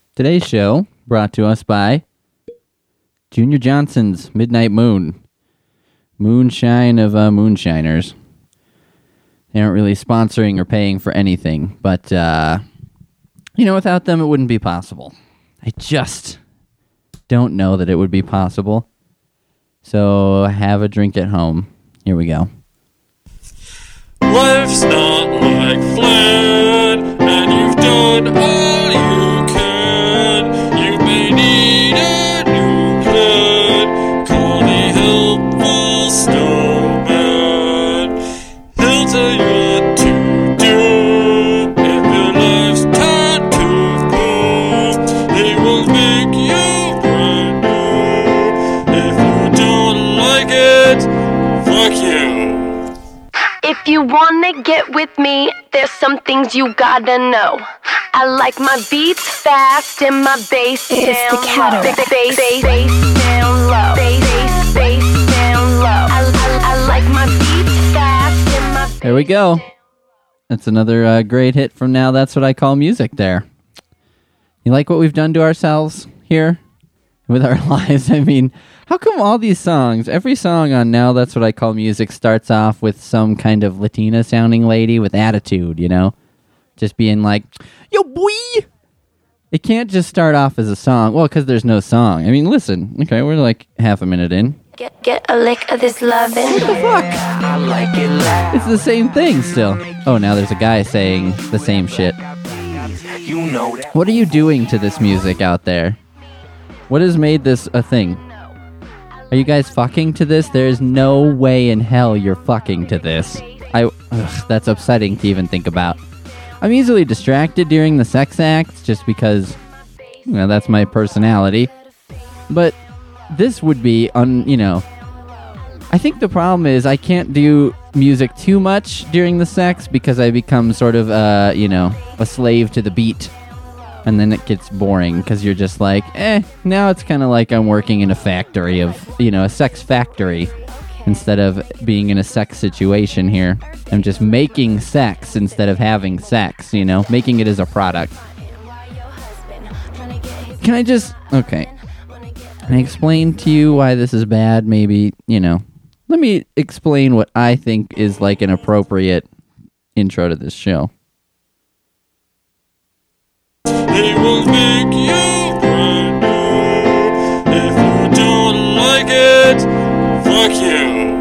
Today's show brought to us by Junior Johnson's Midnight Moon. Moonshine of moonshiners. They aren't really sponsoring or paying for anything, but, without them it wouldn't be possible. I just don't know that it would be possible. So have a drink at home. Here we go. Life's not like Flynn, and you've done all you can. You may need a new plan. Call the helpful snowman. He'll tell you what to do. If your life's time to go, he will make you brand new. If you don't like it, fuck you. If you wanna get with me, there's some things you gotta know. I like my beats fast and my bass down low. Bass down low. Bass down low. I like my beats fast and my bass. There we go. That's another great hit from Now That's What I Call Music there. You like what we've done to ourselves here with our lives? I mean, how come all these songs, every song on Now That's What I Call Music starts off with some kind of Latina-sounding lady with attitude, Just being like, yo, boy! It can't just start off as a song. Well, because there's no song. I mean, listen. Okay, we're like half a minute in. Get a lick of this lovin'. What the fuck? It's the same thing still. Oh, now there's a guy saying the same shit. What are you doing to this music out there? What has made this a thing? Are you guys fucking to this? There's no way in hell you're fucking to this. That's upsetting to even think about. I'm easily distracted during the sex acts just because, that's my personality. But this would be, I think the problem is I can't do music too much during the sex because I become sort of, a slave to the beat. And then it gets boring because you're just like, now it's kind of like I'm working in a factory of, a sex factory instead of being in a sex situation here. I'm just making sex instead of having sex, making it as a product. Can I explain to you why this is bad? Maybe, let me explain what I think is like an appropriate intro to this show. He will make you brand new. If you don't like it, fuck you.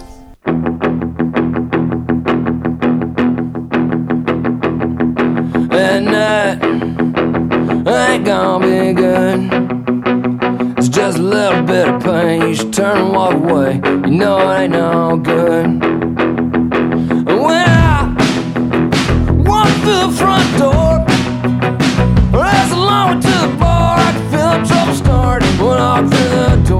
At night, ain't gonna be good. It's just a little bit of pain. You should turn and walk away. You know it ain't no good. When I walk through the front door, as a long way to the bar, I can feel the trouble start when I walk through the door.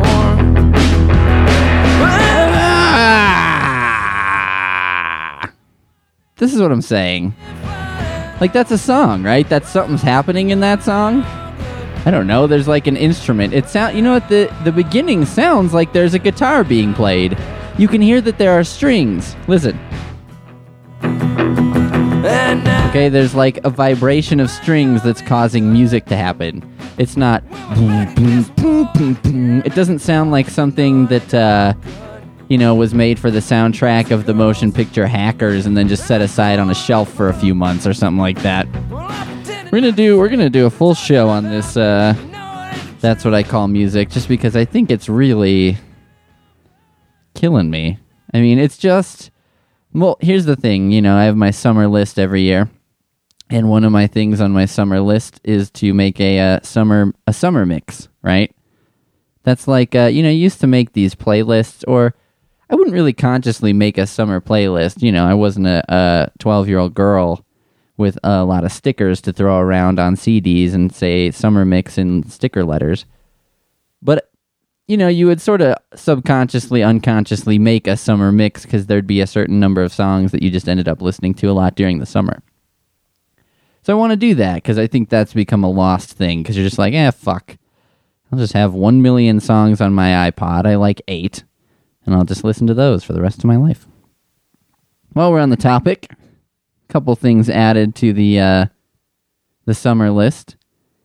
This is what I'm saying. Like, that's a song, right? That's something's happening in that song. I don't know. There's like an instrument. It sound. The beginning sounds like there's a guitar being played. You can hear that there are strings. Listen. Okay, there's like a vibration of strings that's causing music to happen. It's not boom, boom, boom, boom, boom. It doesn't sound like something that, was made for the soundtrack of the motion picture Hackers and then just set aside on a shelf for a few months or something like that. We're gonna do a full show on this, That's What I Call Music, just because I think it's really killing me. I mean, it's just... Well, here's the thing, I have my summer list every year, and one of my things on my summer list is to make a summer mix, right? That's like, you used to make these playlists, or I wouldn't really consciously make a summer playlist. I wasn't a 12-year-old girl with a lot of stickers to throw around on CDs and say summer mix in sticker letters. But you would sort of subconsciously, unconsciously make a summer mix because there'd be a certain number of songs that you just ended up listening to a lot during the summer. So I want to do that because I think that's become a lost thing because you're just like, fuck. I'll just have 1 million songs on my iPod. I like 8. And I'll just listen to those for the rest of my life. While we're on the topic, a couple things added to the summer list.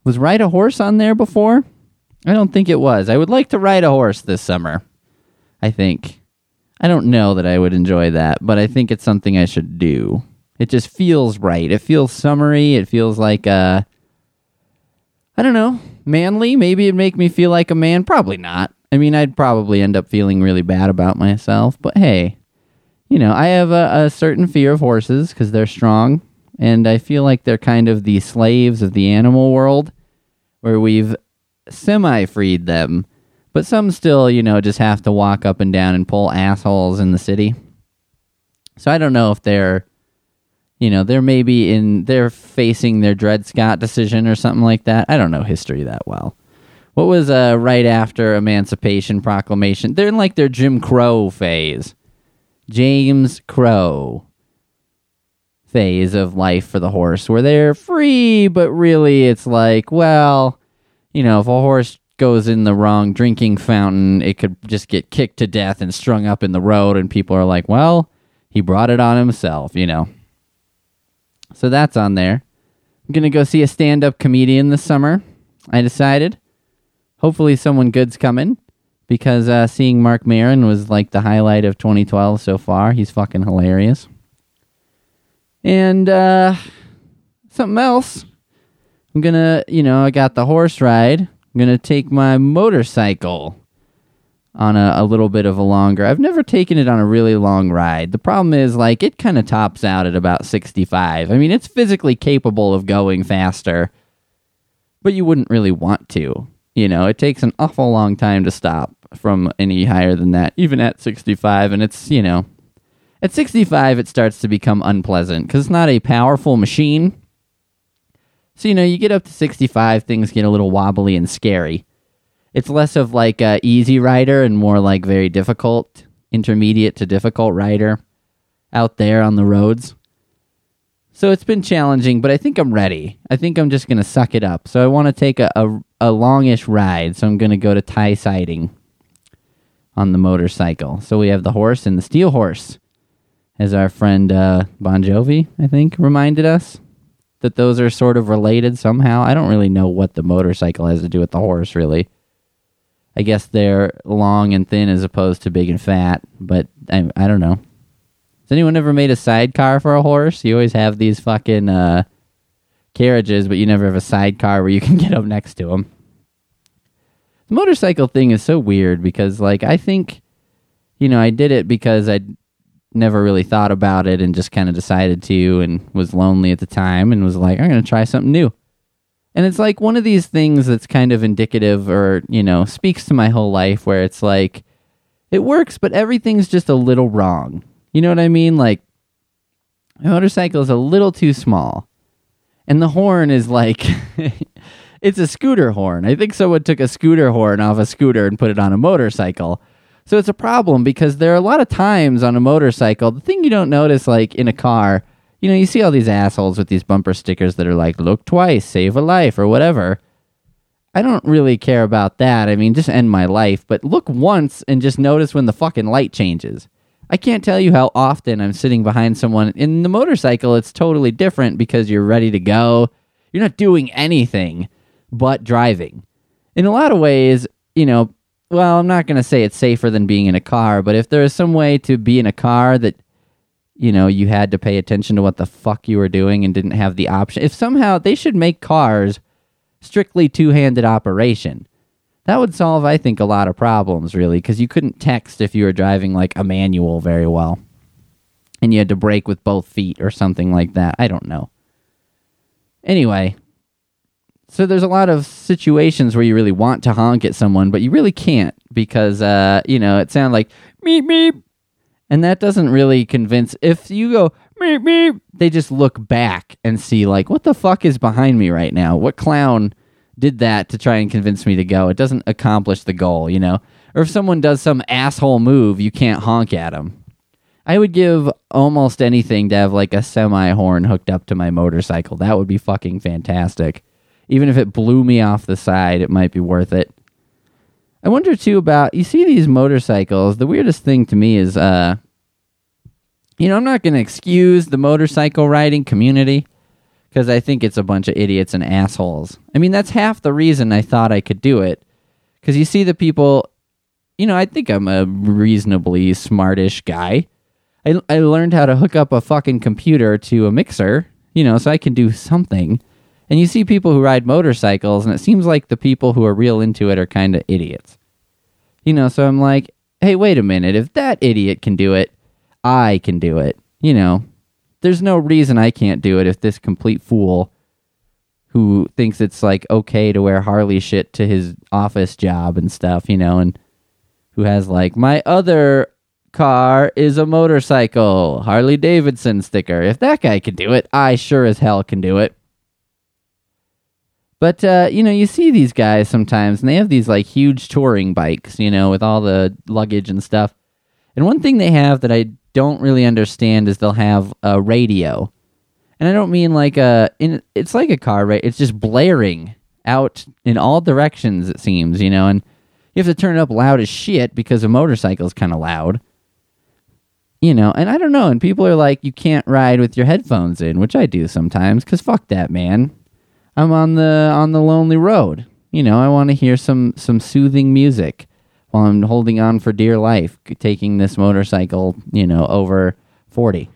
Was Ride a Horse on there before? I don't think it was. I would like to ride a horse this summer, I think. I don't know that I would enjoy that, but I think it's something I should do. It just feels right. It feels summery. It feels like, I don't know, manly. Maybe it'd make me feel like a man. Probably not. I mean, I'd probably end up feeling really bad about myself, but hey, you know, I have a certain fear of horses because they're strong, and I feel like they're kind of the slaves of the animal world, where we've semi-freed them, but some still, you know, just have to walk up and down and pull assholes in the city. So I don't know if they're, you know, they're facing their Dred Scott decision or something like that. I don't know history that well. What was right after Emancipation Proclamation? They're in like their Jim Crow phase. James Crow phase of life for the horse, where they're free, but really it's like, well, you know, if a horse goes in the wrong drinking fountain, it could just get kicked to death and strung up in the road, and people are like, well, he brought it on himself, you know. So that's on there. I'm going to go see a stand-up comedian this summer, I decided. Hopefully someone good's coming, because seeing Mark Maron was like the highlight of 2012 so far. He's fucking hilarious. And something else. I'm going to, you know, I got the horse ride. I'm going to take my motorcycle on a little bit of a longer. I've never taken it on a really long ride. The problem is, like, it kind of tops out at about 65. I mean, it's physically capable of going faster, but you wouldn't really want to. You know, it takes an awful long time to stop from any higher than that, even at 65. And it's, you know, at 65, it starts to become unpleasant because it's not a powerful machine. So, you know, you get up to 65, things get a little wobbly and scary. It's less of like a easy rider and more like very difficult, intermediate to difficult rider out there on the roads. So it's been challenging, but I think I'm ready. I think I'm just going to suck it up. So I want to take a longish ride. So I'm going to go to Thai Siding on the motorcycle. So we have the horse and the steel horse, as our friend Bon Jovi, I think, reminded us that those are sort of related somehow. I don't really know what the motorcycle has to do with the horse, really. I guess they're long and thin as opposed to big and fat, but I don't know. Has anyone ever made a sidecar for a horse? You always have these fucking carriages, but you never have a sidecar where you can get up next to them. The motorcycle thing is so weird because, like, I think, you know, I did it because I never really thought about it and just kind of decided to, and was lonely at the time and was like, I'm going to try something new. And it's like one of these things that's kind of indicative or, you know, speaks to my whole life where it's like, it works, but everything's just a little wrong. You know what I mean? Like, my motorcycle is a little too small. And the horn is like, it's a scooter horn. I think someone took a scooter horn off a scooter and put it on a motorcycle. So it's a problem because there are a lot of times on a motorcycle, the thing you don't notice, like in a car, you know, you see all these assholes with these bumper stickers that are like, look twice, save a life, or whatever. I don't really care about that. I mean, just end my life. But look once and just notice when the fucking light changes. I can't tell you how often I'm sitting behind someone. In the motorcycle, it's totally different because you're ready to go. You're not doing anything but driving. In a lot of ways, you know, well, I'm not going to say it's safer than being in a car, but if there is some way to be in a car that, you know, you had to pay attention to what the fuck you were doing and didn't have the option. If somehow they should make cars strictly two-handed operation, that would solve, I think, a lot of problems, really, because you couldn't text if you were driving like a manual very well. And you had to brake with both feet or something like that. I don't know. Anyway, so there's a lot of situations where you really want to honk at someone, but you really can't because, you know, it sounds like, meep, meep. And that doesn't really convince. If you go, meep, meep, they just look back and see, like, what the fuck is behind me right now? What clown did that to try and convince me to go? It doesn't accomplish the goal, you know? Or if someone does some asshole move, you can't honk at them. I would give almost anything to have, like, a semi-horn hooked up to my motorcycle. That would be fucking fantastic. Even if it blew me off the side, it might be worth it. I wonder, too, about, you see these motorcycles, the weirdest thing to me is, you know, I'm not going to excuse the motorcycle riding community, because I think it's a bunch of idiots and assholes. I mean, that's half the reason I thought I could do it. Because you see the people, I think I'm a reasonably smartish guy. I learned how to hook up a fucking computer to a mixer, so I can do something. And you see people who ride motorcycles, and it seems like the people who are real into it are kind of idiots. So I'm like, hey, wait a minute. If that idiot can do it, I can do it. There's no reason I can't do it if this complete fool who thinks it's like okay to wear Harley shit to his office job and stuff, and who has like, my other car is a motorcycle, Harley Davidson sticker. If that guy can do it, I sure as hell can do it. But, you see these guys sometimes, and they have these like huge touring bikes, with all the luggage and stuff. And one thing they have that I don't really understand is they'll have a radio. And I don't mean like it's like a car, right? It's just blaring out in all directions, it seems, and you have to turn it up loud as shit because a motorcycle is kind of loud, and I don't know. And people are like, you can't ride with your headphones in, which I do sometimes, because fuck that, man. I'm on the lonely road. I want to hear some soothing music while I'm holding on for dear life, taking this motorcycle, over 40.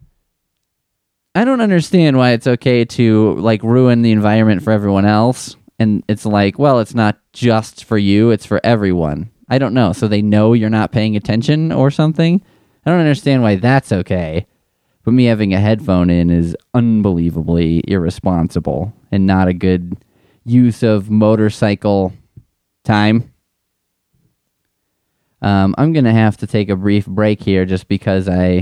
I don't understand why it's okay to like ruin the environment for everyone else. And it's like, well, it's not just for you, it's for everyone. I don't know. So they know you're not paying attention or something. I don't understand why that's okay. But me having a headphone in is unbelievably irresponsible and not a good use of motorcycle time. I'm going to have to take a brief break here just because I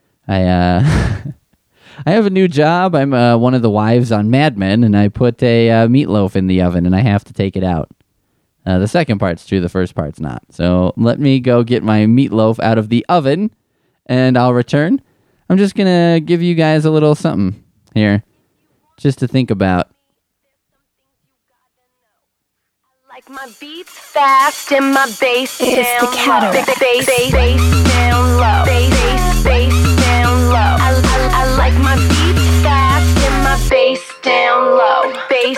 have a new job. I'm one of the wives on Mad Men, and I put a meatloaf in the oven, and I have to take it out. The second part's true, the first part's not. So let me go get my meatloaf out of the oven, and I'll return. I'm just going to give you guys a little something here, just to think about. Like my beats fast and my bass down low. Bass down low. Bass down low. I like my beats fast and my bass down low. Bass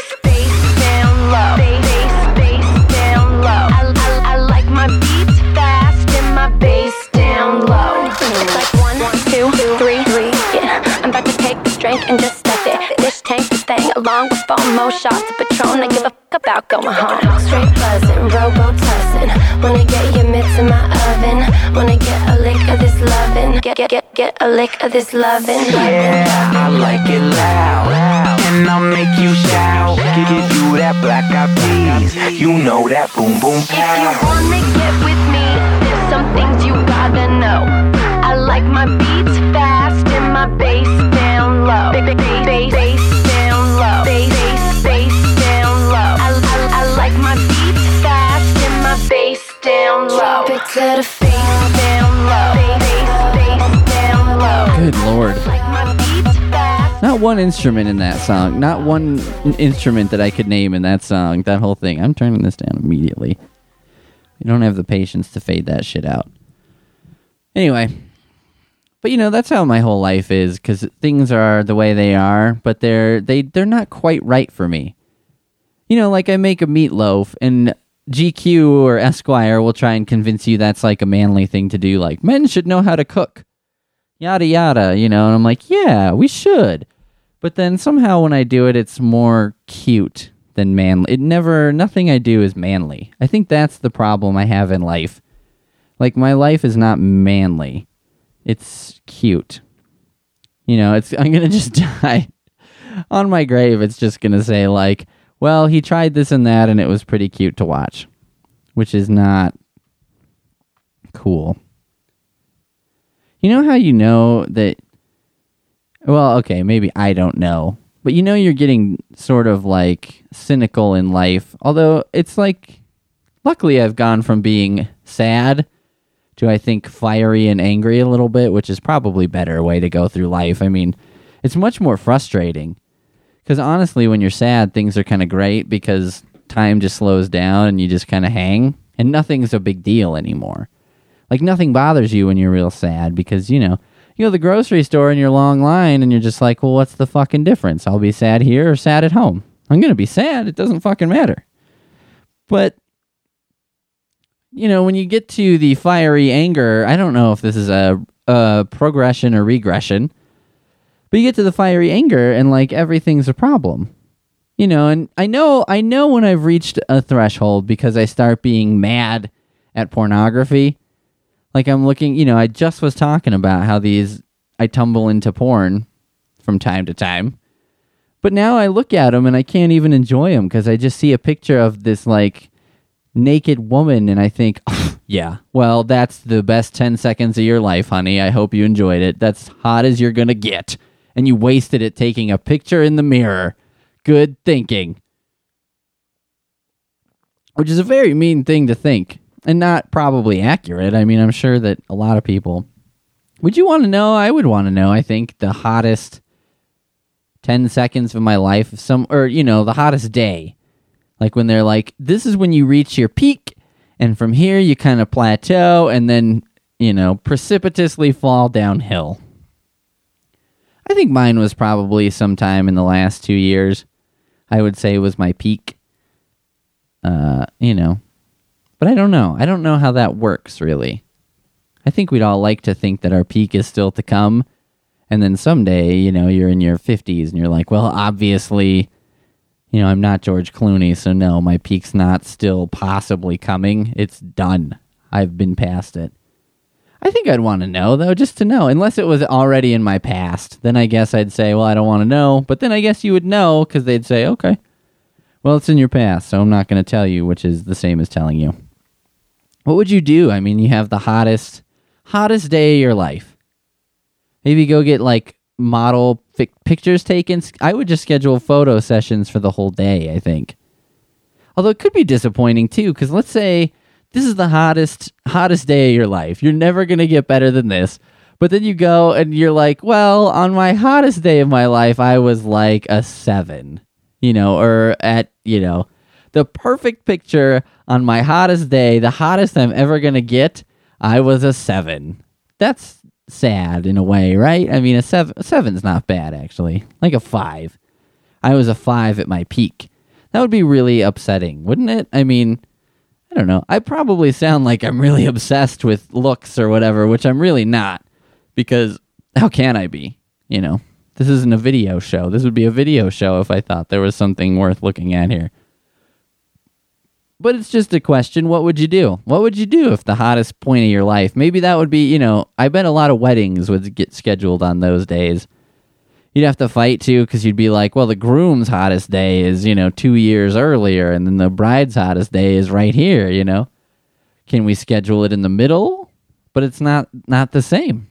down low. Bass down low. I like my beats fast and my bass down low. It's like 1, 2, 3. Yeah, I'm about to take this drink and just stuff it. Fish tank this thing along with 4 more shots of Patron. I give a fuck about going home. Straight buzzing, robo-tussing. Wanna get your mitts in my oven. Wanna get a lick of this lovin'. Get a lick of this lovin'. Yeah, I like it loud. And I'll make you shout. Give you that black eyed peas. You know that boom boom pow. If you wanna get with me, there's some things you gotta know. I like my beats fast and my bass down low. Bass down low. Bass down low. I like my beats fast and my bass down low. Drop it to the face down low. Bass down low. Good Lord. I like my beats fast. Not one instrument in that song. Not one instrument that I could name in that song. That whole thing. I'm turning this down immediately. You don't have the patience to fade that shit out. Anyway. But, that's how my whole life is, because things are the way they are, but they're not quite right for me. Like I make a meatloaf, and GQ or Esquire will try and convince you that's like a manly thing to do, like, men should know how to cook, yada yada, and I'm like, yeah, we should. But then somehow when I do it, it's more cute than manly. Nothing I do is manly. I think that's the problem I have in life. Like, my life is not manly. It's cute. I'm going to just die. On my grave, it's just going to say, like, well, he tried this and that, and it was pretty cute to watch. Which is not cool. You know how you know that... Well, okay, maybe I don't know. But you're getting sort of, like, cynical in life. Although, it's like... Luckily, I've gone from being sad... to, I think, fiery and angry a little bit, which is probably a better way to go through life. I mean, it's much more frustrating. Because honestly, when you're sad, things are kind of great because time just slows down and you just kind of hang. And nothing's a big deal anymore. Like, nothing bothers you when you're real sad because, you You go to the grocery store in your long line and you're just like, well, what's the fucking difference? I'll be sad here or sad at home. I'm going to be sad. It doesn't fucking matter. But, when you get to the fiery anger, I don't know if this is a progression or regression, but you get to the fiery anger and like everything's a problem. And I know when I've reached a threshold because I start being mad at pornography. Like I'm looking, I just was talking about how I tumble into porn from time to time. But now I look at them and I can't even enjoy them because I just see a picture of this like naked woman and I think, oh, yeah, well, that's the best 10 seconds of your life, honey. I hope you enjoyed it. That's hot as you're going to get. And you wasted it taking a picture in the mirror. Good thinking. Which is a very mean thing to think. And not probably accurate. I mean, I'm sure that a lot of people... Would you want to know? I would want to know, I think, the hottest 10 seconds of my life. The hottest day. Like when they're like, this is when you reach your peak. And from here, you kind of plateau. And then, precipitously fall downhill. I think mine was probably sometime in the last 2 years. I would say was my peak. But I don't know. I don't know how that works, really. I think we'd all like to think that our peak is still to come. And then someday, you're in your 50s and you're like, well, obviously, I'm not George Clooney, so no, my peak's not still possibly coming. It's done. I've been past it. I think I'd want to know, though, just to know. Unless it was already in my past. Then I guess I'd say, well, I don't want to know. But then I guess you would know, because they'd say, okay, well, it's in your past, so I'm not going to tell you, which is the same as telling you. What would you do? I mean, you have the hottest day of your life. Maybe go get, like, model pictures taken. I would just schedule photo sessions for the whole day, I think. Although it could be disappointing, too, because let's say... This is the hottest day of your life. You're never going to get better than this. But then you go and you're like, well, on my hottest day of my life, I was like a 7, or at, the perfect picture on my hottest day, the hottest I'm ever going to get, I was a 7. That's sad in a way, right? I mean, a 7's not bad, actually. Like a 5. I was a 5 at my peak. That would be really upsetting, wouldn't it? I mean... I don't know. I probably sound like I'm really obsessed with looks or whatever, which I'm really not. Because how can I be? This isn't a video show. This would be a video show if I thought there was something worth looking at here. But it's just a question, what would you do? What would you do if the hottest point of your life, maybe that would be, I bet a lot of weddings would get scheduled on those days. You'd have to fight, too, because you'd be like, well, the groom's hottest day is, 2 years earlier, and then the bride's hottest day is right here, Can we schedule it in the middle? But it's not the same.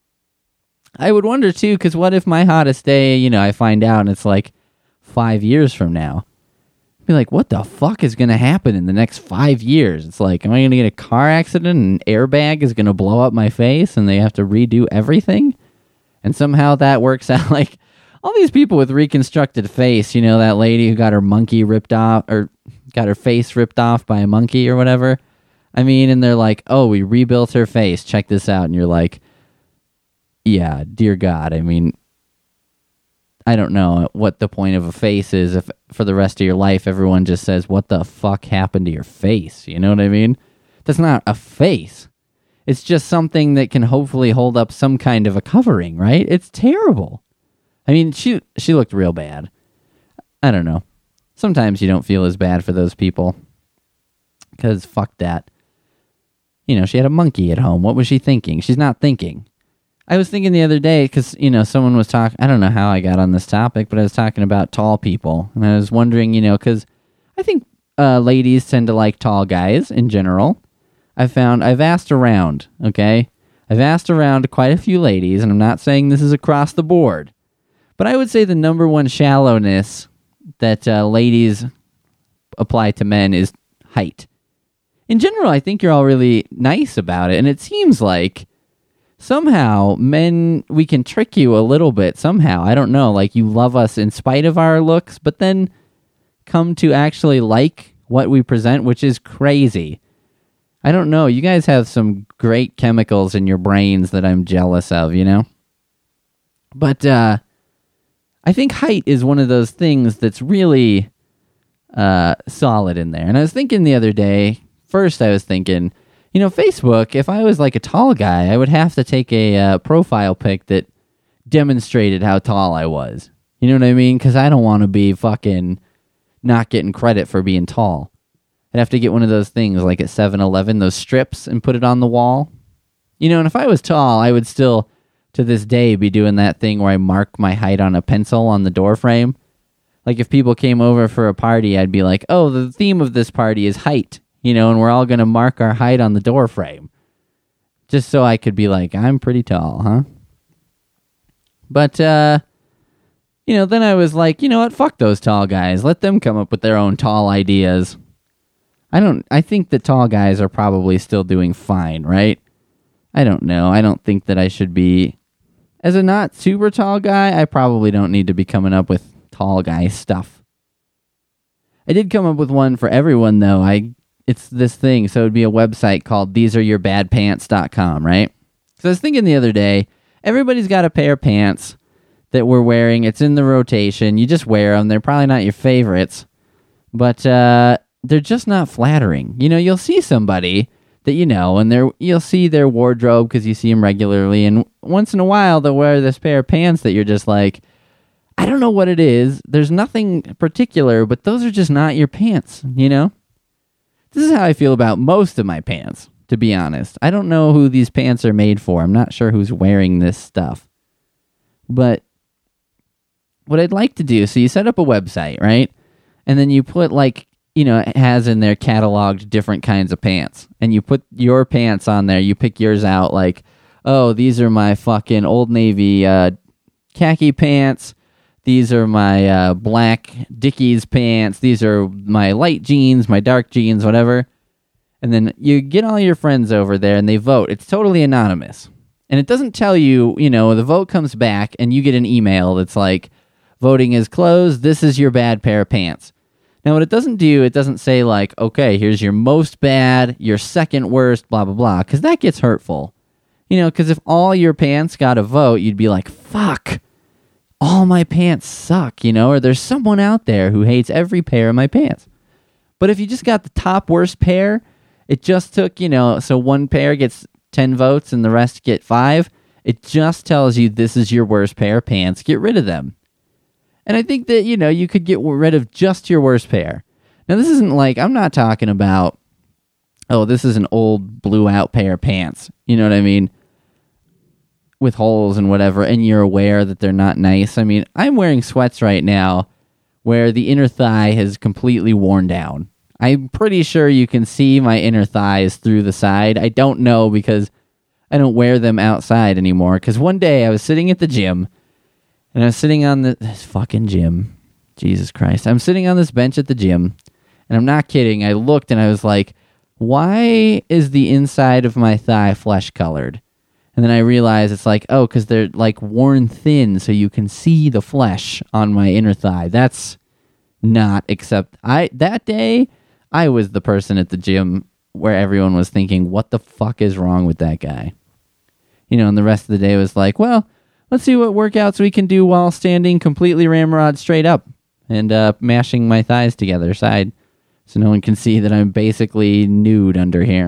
I would wonder, too, because what if my hottest day, I find out and it's like 5 years from now? I'd be like, what the fuck is going to happen in the next 5 years? It's like, am I going to get a car accident and an airbag is going to blow up my face and they have to redo everything? And somehow that works out. Like all these people with reconstructed face, that lady who got her monkey ripped off or got her face ripped off by a monkey or whatever. I mean, and they're like, oh, we rebuilt her face. Check this out. And you're like, yeah, dear God. I mean, I don't know what the point of a face is if for the rest of your life everyone just says, what the fuck happened to your face? You know what I mean? That's not a face. It's just something that can hopefully hold up some kind of a covering, right? It's terrible. I mean, she looked real bad. I don't know. Sometimes you don't feel as bad for those people. Because fuck that. She had a monkey at home. What was she thinking? She's not thinking. I was thinking the other day, because, someone was talking... I don't know how I got on this topic, but I was talking about tall people. And I was wondering, because I think ladies tend to like tall guys in general. I've asked around, okay? I've asked around quite a few ladies, and I'm not saying this is across the board, but I would say the number one shallowness that ladies apply to men is height. In general, I think you're all really nice about it, and it seems like somehow men, we can trick you a little bit somehow. I don't know, like you love us in spite of our looks, but then come to actually like what we present, which is crazy. I don't know. You guys have some great chemicals in your brains that I'm jealous of, But I think height is one of those things that's really solid in there. And I was thinking the other day, first I was thinking, Facebook, if I was like a tall guy, I would have to take a profile pic that demonstrated how tall I was. You know what I mean? Because I don't want to be fucking not getting credit for being tall. I'd have to get one of those things like at 7-Eleven, those strips, and put it on the wall. And if I was tall, I would still, to this day, be doing that thing where I mark my height on a pencil on the door frame. Like if people came over for a party, I'd be like, oh, the theme of this party is height, and we're all going to mark our height on the door frame. Just so I could be like, I'm pretty tall, huh? But, then I was like, you know what? Fuck those tall guys. Let them come up with their own tall ideas. I think the tall guys are probably still doing fine, right? I don't know. I don't think that I should be... As a not super tall guy, I probably don't need to be coming up with tall guy stuff. I did come up with one for everyone, though. It's this thing, so it would be a website called theseareyourbadpants.com, right? So I was thinking the other day, everybody's got a pair of pants that we're wearing. It's in the rotation. You just wear them. They're probably not your favorites, but they're just not flattering. You'll see somebody that and you'll see their wardrobe because you see them regularly, and once in a while they'll wear this pair of pants that you're just like, I don't know what it is. There's nothing particular, but those are just not your pants, This is how I feel about most of my pants, to be honest. I don't know who these pants are made for. I'm not sure who's wearing this stuff. But what I'd like to do, so you set up a website, right? And then you put it has in there cataloged different kinds of pants. And you put your pants on there. You pick yours out like, oh, these are my fucking Old Navy khaki pants. These are my black Dickies pants. These are my light jeans, my dark jeans, whatever. And then you get all your friends over there and they vote. It's totally anonymous. And it doesn't tell you, the vote comes back and you get an email that's like, voting is closed. This is your bad pair of pants. Now, what it doesn't do, it doesn't say like, okay, here's your most bad, your second worst, blah, blah, blah, because that gets hurtful. Because if all your pants got a vote, you'd be like, fuck, all my pants suck, or there's someone out there who hates every pair of my pants. But if you just got the top worst pair, it just took, so one pair gets 10 votes and the rest get 5. It just tells you this is your worst pair of pants. Get rid of them. And I think that, you could get rid of just your worst pair. Now, this isn't like, I'm not talking about, oh, this is an old blew out pair of pants. You know what I mean? With holes and whatever, and you're aware that they're not nice. I mean, I'm wearing sweats right now where the inner thigh has completely worn down. I'm pretty sure you can see my inner thighs through the side. I don't know because I don't wear them outside anymore. Because one day I was sitting at the gym, and I was sitting on this fucking gym. Jesus Christ. I'm sitting on this bench at the gym, and I'm not kidding. I looked and I was like, why is the inside of my thigh flesh colored? And then I realized it's like, oh, because they're like worn thin so you can see the flesh on my inner thigh. That's not, except that day, I was the person at the gym where everyone was thinking, what the fuck is wrong with that guy? And the rest of the day was like, well, let's see what workouts we can do while standing completely ramrod straight up and mashing my thighs together side so no one can see that I'm basically nude under here.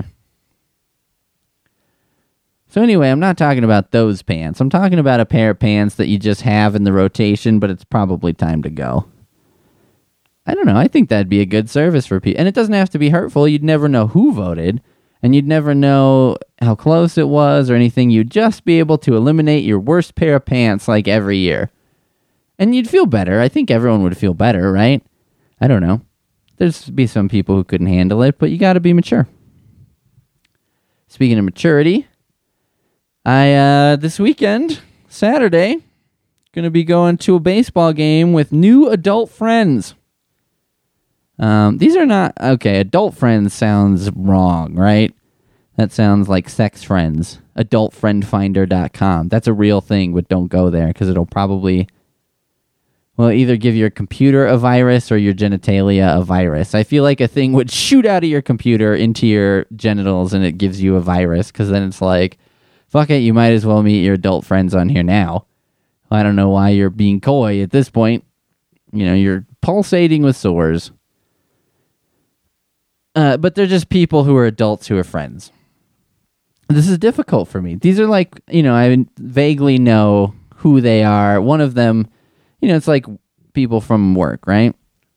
So anyway, I'm not talking about those pants. I'm talking about a pair of pants that you just have in the rotation, but it's probably time to go. I don't know. I think that'd be a good service for people. And it doesn't have to be hurtful. You'd never know who voted, and you'd never know how close it was or anything. You'd just be able to eliminate your worst pair of pants like every year. And you'd feel better. I think everyone would feel better, right? I don't know. There's be some people who couldn't handle it, but you got to be mature. Speaking of maturity, I, this weekend, Saturday, going to be going to a baseball game with new adult friends. These are not, okay, adult friends sounds wrong, right? That sounds like sex friends. Adultfriendfinder.com. That's a real thing, but don't go there because it'll probably, well, either give your computer a virus or your genitalia a virus. I feel like a thing would shoot out of your computer into your genitals and it gives you a virus because then it's like, fuck it, you might as well meet your adult friends on here now. I don't know why you're being coy at this point. You're pulsating with sores. But they're just people who are adults who are friends. This is difficult for me. These are like, I vaguely know who they are. One of them, it's like people from work, right?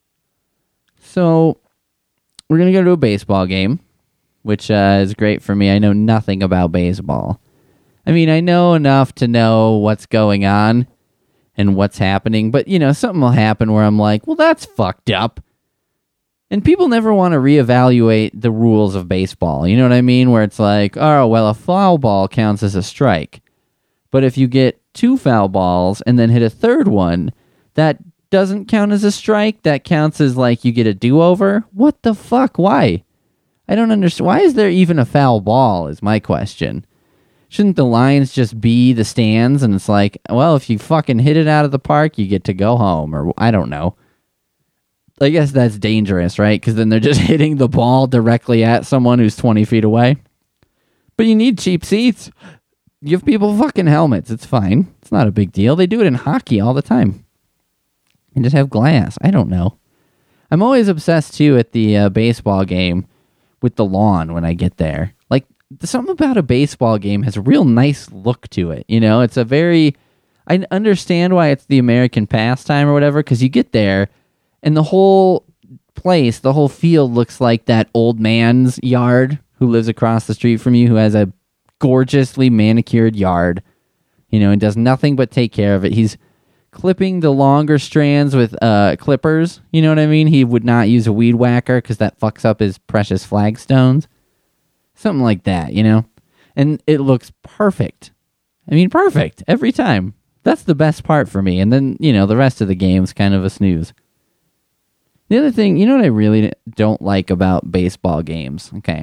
So we're going to go to a baseball game, which is great for me. I know nothing about baseball. I mean, I know enough to know what's going on and what's happening, but, something will happen where I'm like, well, that's fucked up. And people never want to reevaluate the rules of baseball. You know what I mean? Where it's like, oh, well, a foul ball counts as a strike. But if you get 2 foul balls and then hit a third one, that doesn't count as a strike. That counts as like you get a do-over. What the fuck? Why? I don't understand. Why is there even a foul ball is my question. Shouldn't the lines just be the stands? And it's like, well, if you fucking hit it out of the park, you get to go home. Or I don't know. I guess that's dangerous, right? Because then they're just hitting the ball directly at someone who's 20 feet away. But you need cheap seats. Give people fucking helmets. It's fine. It's not a big deal. They do it in hockey all the time. And just have glass. I don't know. I'm always obsessed, too, at the baseball game with the lawn when I get there. Like, something about a baseball game has a real nice look to it. It's a very... I understand why it's the American pastime or whatever, because you get there... And the whole place, the whole field looks like that old man's yard who lives across the street from you, who has a gorgeously manicured yard, and does nothing but take care of it. He's clipping the longer strands with clippers, you know what I mean? He would not use a weed whacker because that fucks up his precious flagstones. Something like that, And it looks perfect. I mean, perfect every time. That's the best part for me. And then, the rest of the game's kind of a snooze. The other thing, what I really don't like about baseball games? Okay.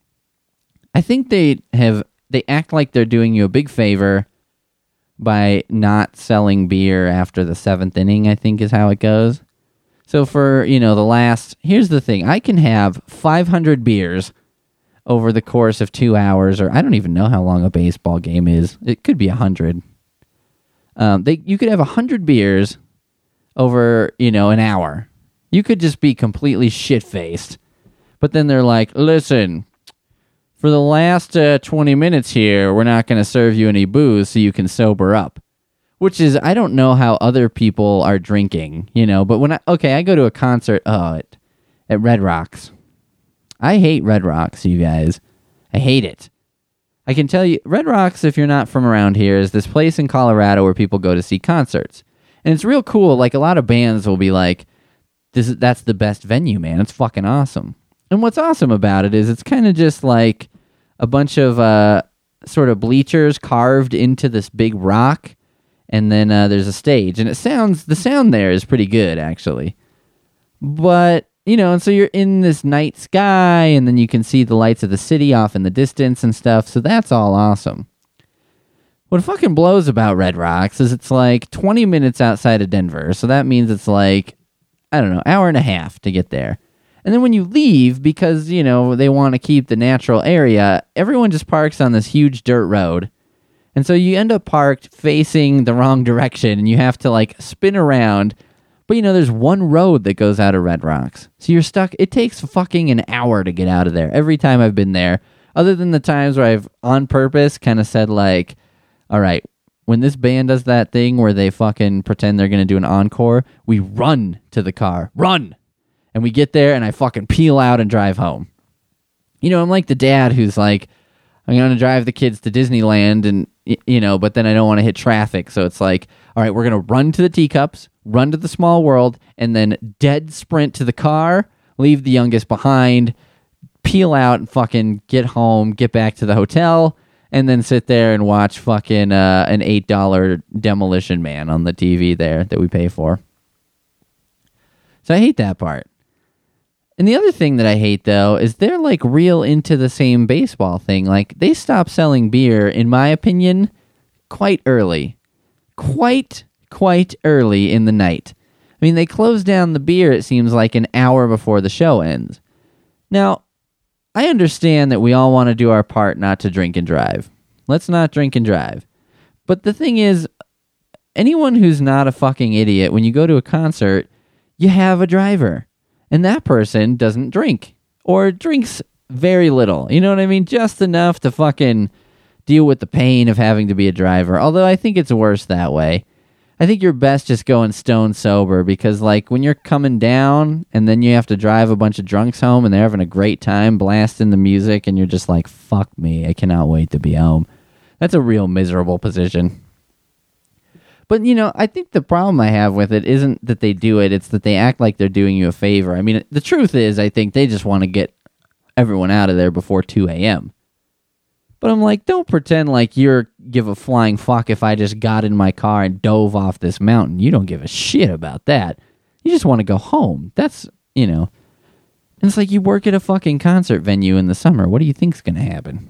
I think they act like they're doing you a big favor by not selling beer after the 7th inning, I think is how it goes. So for, here's the thing. I can have 500 beers over the course of 2 hours, or I don't even know how long a baseball game is. It could be 100. You could have 100 beers over, an hour. You could just be completely shit-faced. But then they're like, listen, for the last 20 minutes here, we're not going to serve you any booze so you can sober up. Which is, I don't know how other people are drinking, But when I go to a concert at Red Rocks. I hate Red Rocks, you guys. I hate it. I can tell you, Red Rocks, if you're not from around here, is this place in Colorado where people go to see concerts. And it's real cool. Like, a lot of bands will be like, that's the best venue, man. It's fucking awesome. And what's awesome about it is it's kind of just like a bunch of sort of bleachers carved into this big rock, and then there's a stage. And the sound there is pretty good, actually. But, and so you're in this night sky, and then you can see the lights of the city off in the distance and stuff, so that's all awesome. What fucking blows about Red Rocks is it's like 20 minutes outside of Denver, so that means it's like, I don't know, hour and a half to get there. And then when you leave, because, they want to keep the natural area, everyone just parks on this huge dirt road. And so you end up parked facing the wrong direction, and you have to, like, spin around. But, there's one road that goes out of Red Rocks. So you're stuck. It takes fucking an hour to get out of there every time I've been there. Other than the times where I've, on purpose, kind of said, like, all right, when this band does that thing where they fucking pretend they're going to do an encore, we run to the car. Run! And we get there, and I fucking peel out and drive home. I'm like the dad who's like, I'm going to drive the kids to Disneyland, and, but then I don't want to hit traffic. So it's like, all right, we're going to run to the teacups, run to the small world, and then dead sprint to the car, leave the youngest behind, peel out and fucking get home, get back to the hotel, and then sit there and watch fucking an $8 Demolition Man on the TV there that we pay for. So I hate that part. And the other thing that I hate, though, is they're, like, real into the same baseball thing. Like, they stopped selling beer, in my opinion, quite early. Quite early in the night. I mean, they closed down the beer, it seems like, an hour before the show ends. Now, I understand that we all want to do our part not to drink and drive. Let's not drink and drive. But the thing is, anyone who's not a fucking idiot, when you go to a concert, you have a driver. And that person doesn't drink. Or drinks very little. You know what I mean? Just enough to fucking deal with the pain of having to be a driver. Although I think it's worse that way. I think you're best just going stone sober, because like when you're coming down and then you have to drive a bunch of drunks home and they're having a great time blasting the music and you're just like, fuck me, I cannot wait to be home. That's a real miserable position. But, you know, I think the problem I have with it isn't that they do it, it's that they act like they're doing you a favor. I mean, the truth is, I think they just want to get everyone out of there before 2 a.m. But I'm like, don't pretend like you're give a flying fuck if I just got in my car and dove off this mountain. You don't give a shit about that. You just want to go home. That's, you know. And it's like you work at a fucking concert venue in the summer. What do you think's going to happen?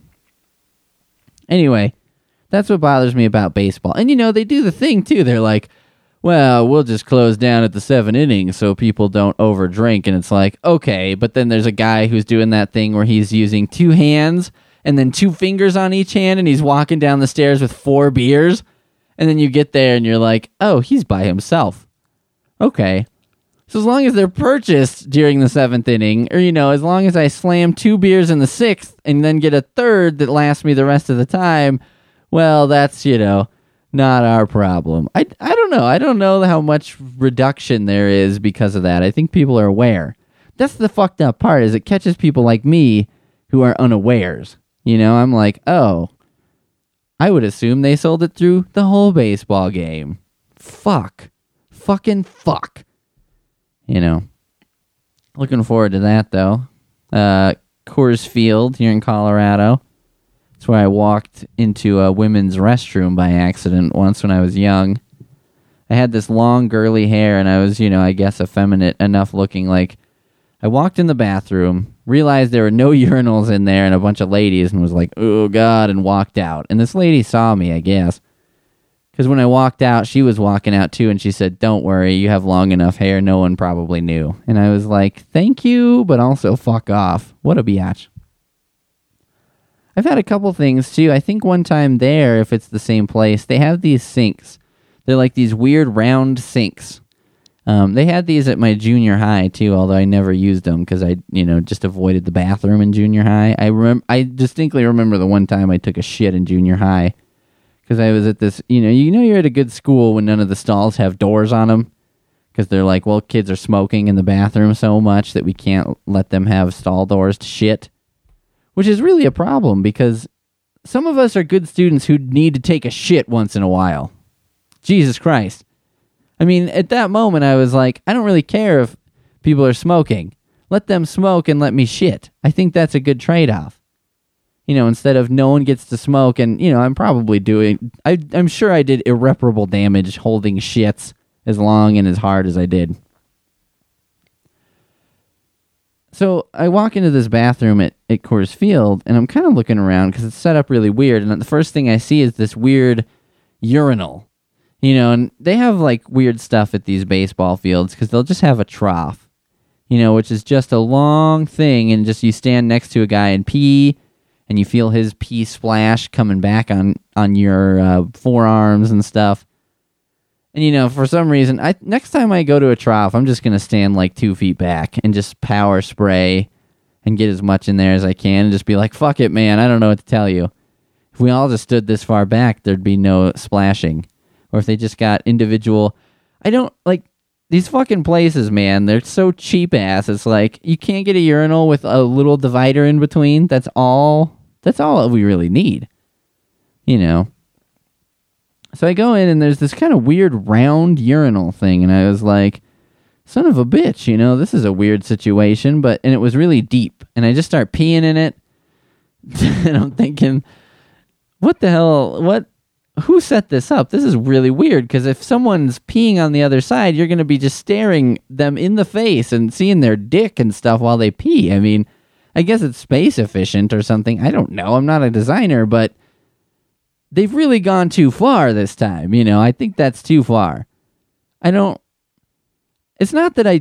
Anyway, that's what bothers me about baseball. And, you know, they do the thing, too. They're like, well, we'll just close down at the 7th inning so people don't overdrink. And it's like, okay, but then there's a guy who's doing that thing where he's using 2 hands and then 2 fingers on each hand, and he's walking down the stairs with 4 beers. And then you get there and you're like, oh, he's by himself. Okay. So as long as they're purchased during the 7th inning, or, you know, as long as I slam 2 beers in the 6th and then get a 3rd that lasts me the rest of the time, well, that's, you know, not our problem. I don't know. I don't know how much reduction there is because of that. I think people are aware. That's the fucked up part, is it catches people like me who are unawares. You know, I'm like, oh, I would assume they sold it through the whole baseball game. Fuck. Fucking fuck. You know. Looking forward to that, though. Coors Field here in Colorado. That's where I walked into a women's restroom by accident once when I was young. I had this long, girly hair, and I was, you know, I guess effeminate enough looking. Like, I walked in the bathroom, realized there were no urinals in there and a bunch of ladies, and was like, oh, God, and walked out. And this lady saw me, I guess. Because when I walked out, she was walking out, too, and she said, don't worry, you have long enough hair, no one probably knew. And I was like, thank you, but also fuck off. What a biatch. I've had a couple things, too. I think one time there, if it's the same place, they have these sinks. They're like these weird round sinks. They had these at my junior high, too, although I never used them because I, you know, just avoided the bathroom in junior high. I distinctly remember the one time I took a shit in junior high because I was at this, you know, you're at a good school when none of the stalls have doors on them because they're like, well, kids are smoking in the bathroom so much that we can't let them have stall doors to shit. Which is really a problem because some of us are good students who need to take a shit once in a while. Jesus Christ. I mean, at that moment, I was like, I don't really care if people are smoking. Let them smoke and let me shit. I think that's a good trade-off. You know, instead of no one gets to smoke, and, you know, I'm probably I'm sure I did irreparable damage holding shits as long and as hard as I did. So I walk into this bathroom at Coors Field, and I'm kind of looking around because it's set up really weird, and the first thing I see is this weird urinal. You know, and they have, like, weird stuff at these baseball fields because they'll just have a trough, you know, which is just a long thing, and just you stand next to a guy and pee, and you feel his pee splash coming back on your forearms and stuff. And, you know, for some reason, next time I go to a trough, I'm just going to stand, like, 2 feet back and just power spray and get as much in there as I can and just be like, fuck it, man, I don't know what to tell you. If we all just stood this far back, there'd be no splashing. Or if they just got individual... I don't, like, these fucking places, man, they're so cheap-ass. It's like, you can't get a urinal with a little divider in between. That's all we really need. You know. So I go in, and there's this kind of weird round urinal thing, and I was like, son of a bitch, you know, this is a weird situation, and it was really deep. And I just start peeing in it, and I'm thinking, what the hell, who set this up? This is really weird, because if someone's peeing on the other side, you're going to be just staring them in the face and seeing their dick and stuff while they pee. I mean, I guess it's space efficient or something. I don't know. I'm not a designer, but they've really gone too far this time. You know, I think that's too far. It's not that I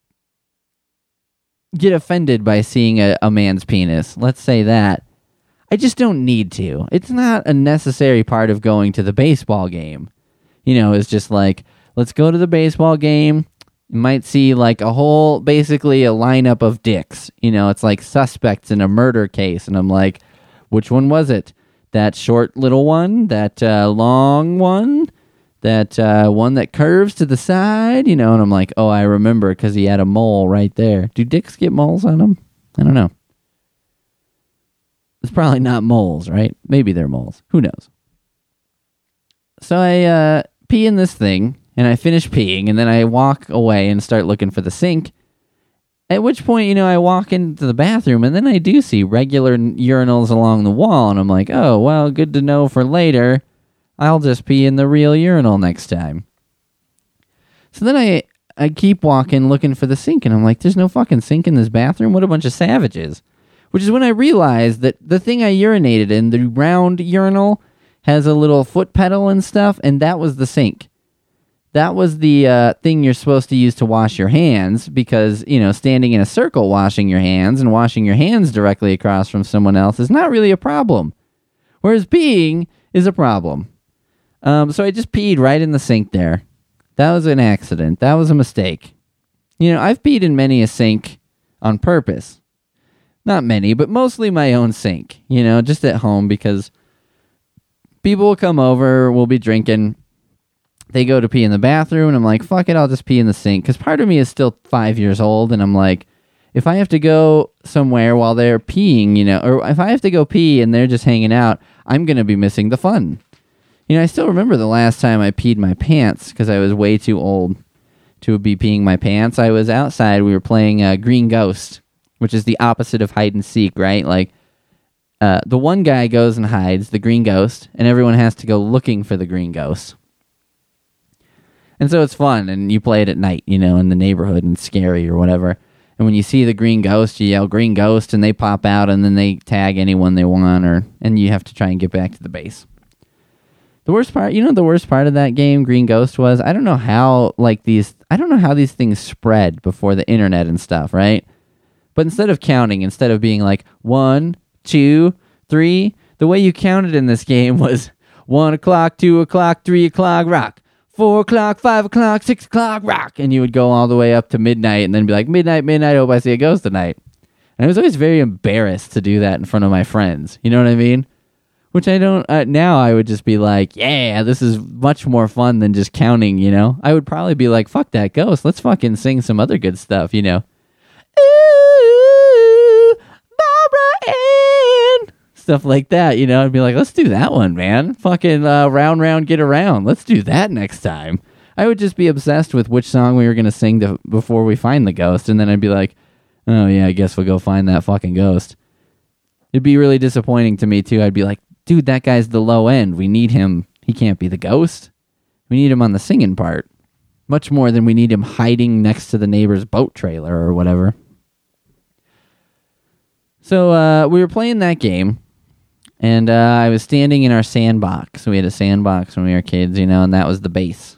get offended by seeing a man's penis. Let's say that. I just don't need to. It's not a necessary part of going to the baseball game. Is just like, let's go to the baseball game. You might see like basically a lineup of dicks. It's like suspects in a murder case. And I'm like, which one was it? That short little one? That long one? That one that curves to the side? And I'm like, oh, I remember because he had a mole right there. Do dicks get moles on them? I don't know. It's probably not moles, right? Maybe they're moles. Who knows? So I pee in this thing, and I finish peeing, and then I walk away and start looking for the sink. At which point, I walk into the bathroom, and then I do see regular urinals along the wall, and I'm like, oh, well, good to know for later. I'll just pee in the real urinal next time. So then I keep walking, looking for the sink, and I'm like, there's no fucking sink in this bathroom? What a bunch of savages. Which is when I realized that the thing I urinated in, the round urinal, has a little foot pedal and stuff, and that was the sink. That was the thing you're supposed to use to wash your hands, because, standing in a circle washing your hands and washing your hands directly across from someone else is not really a problem. Whereas peeing is a problem. So I just peed right in the sink there. That was an accident. That was a mistake. I've peed in many a sink on purpose. Not many, but mostly my own sink, just at home, because people will come over, we'll be drinking, they go to pee in the bathroom, and I'm like, fuck it, I'll just pee in the sink, because part of me is still 5 years old, and I'm like, if I have to go somewhere while they're peeing, or if I have to go pee and they're just hanging out, I'm going to be missing the fun. I still remember the last time I peed my pants, because I was way too old to be peeing my pants. I was outside, we were playing Green Ghost, which is the opposite of hide and seek, right? Like, the one guy goes and hides, the green ghost, and everyone has to go looking for the green ghost. And so it's fun, and you play it at night, in the neighborhood, and it's scary or whatever. And when you see the green ghost, you yell green ghost, and they pop out, and then they tag anyone they want, and you have to try and get back to the base. The worst part, the worst part of that game, Green Ghost, was I don't know how these things spread before the internet and stuff, right? But instead of being like 1, 2, 3, the way you counted in this game was 1 o'clock, 2 o'clock, 3 o'clock, rock. 4 o'clock, 5 o'clock, 6 o'clock, rock. And you would go all the way up to midnight and then be like, midnight, hope I see a ghost tonight. And I was always very embarrassed to do that in front of my friends. You know what I mean? Which I don't, now I would just be like, yeah, this is much more fun than just counting, I would probably be like, fuck that ghost. Let's fucking sing some other good stuff, Ooh, Barbara Ann. Stuff like that, I'd be like, let's do that one, man. Fucking round, get around. Let's do that next time. I would just be obsessed with which song we were going to sing before we find the ghost, and then I'd be like, oh yeah, I guess we'll go find that fucking ghost. It'd be really disappointing to me, too. I'd be like, dude, that guy's the low end. We need him. He can't be the ghost. We need him on the singing part. Much more than we need him hiding next to the neighbor's boat trailer or whatever. So we were playing that game, and I was standing in our sandbox. We had a sandbox when we were kids, and that was the base.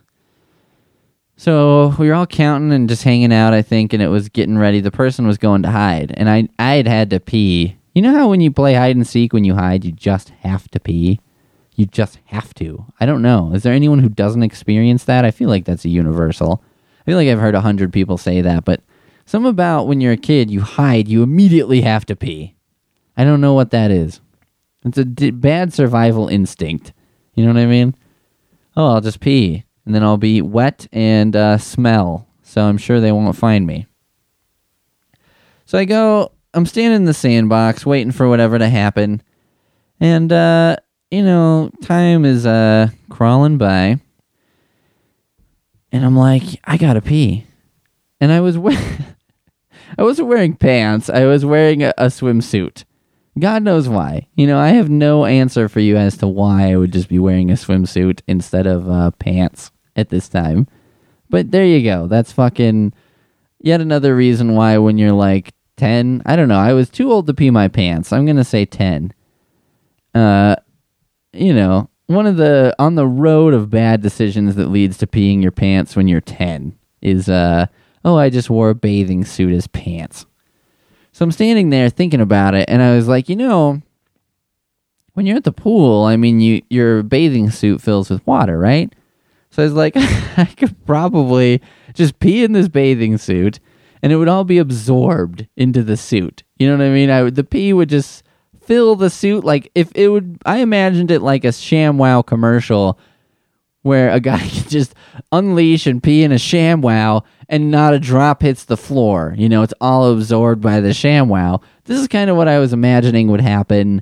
So we were all counting and just hanging out, I think, and it was getting ready. The person was going to hide, and I had to pee. You know how when you play hide and seek, when you hide, you just have to pee? You just have to. I don't know. Is there anyone who doesn't experience that? I feel like that's a universal. I feel like I've heard 100 people say that, but something about when you're a kid, you hide, you immediately have to pee. I don't know what that is. It's a bad survival instinct. You know what I mean? Oh, I'll just pee, and then I'll be wet and smell, so I'm sure they won't find me. So I'm standing in the sandbox waiting for whatever to happen. And, time is crawling by. And I'm like, I gotta pee. And I wasn't wearing pants. I was wearing a swimsuit. God knows why. I have no answer for you as to why I would just be wearing a swimsuit instead of pants at this time. But there you go. That's fucking yet another reason why when you're like 10, I don't know, I was too old to pee my pants. I'm going to say 10. One of the, on the road of bad decisions that leads to peeing your pants when you're 10 is, I just wore a bathing suit as pants. So I'm standing there thinking about it, and I was like, when you're at the pool, I mean, your bathing suit fills with water, right? So I was like, I could probably just pee in this bathing suit and it would all be absorbed into the suit. You know what I mean? The pee would just fill the suit. Like if it would, I imagined it like a ShamWow commercial where a guy can just unleash and pee in a ShamWow and not a drop hits the floor. You know, it's all absorbed by the ShamWow. This is kind of what I was imagining would happen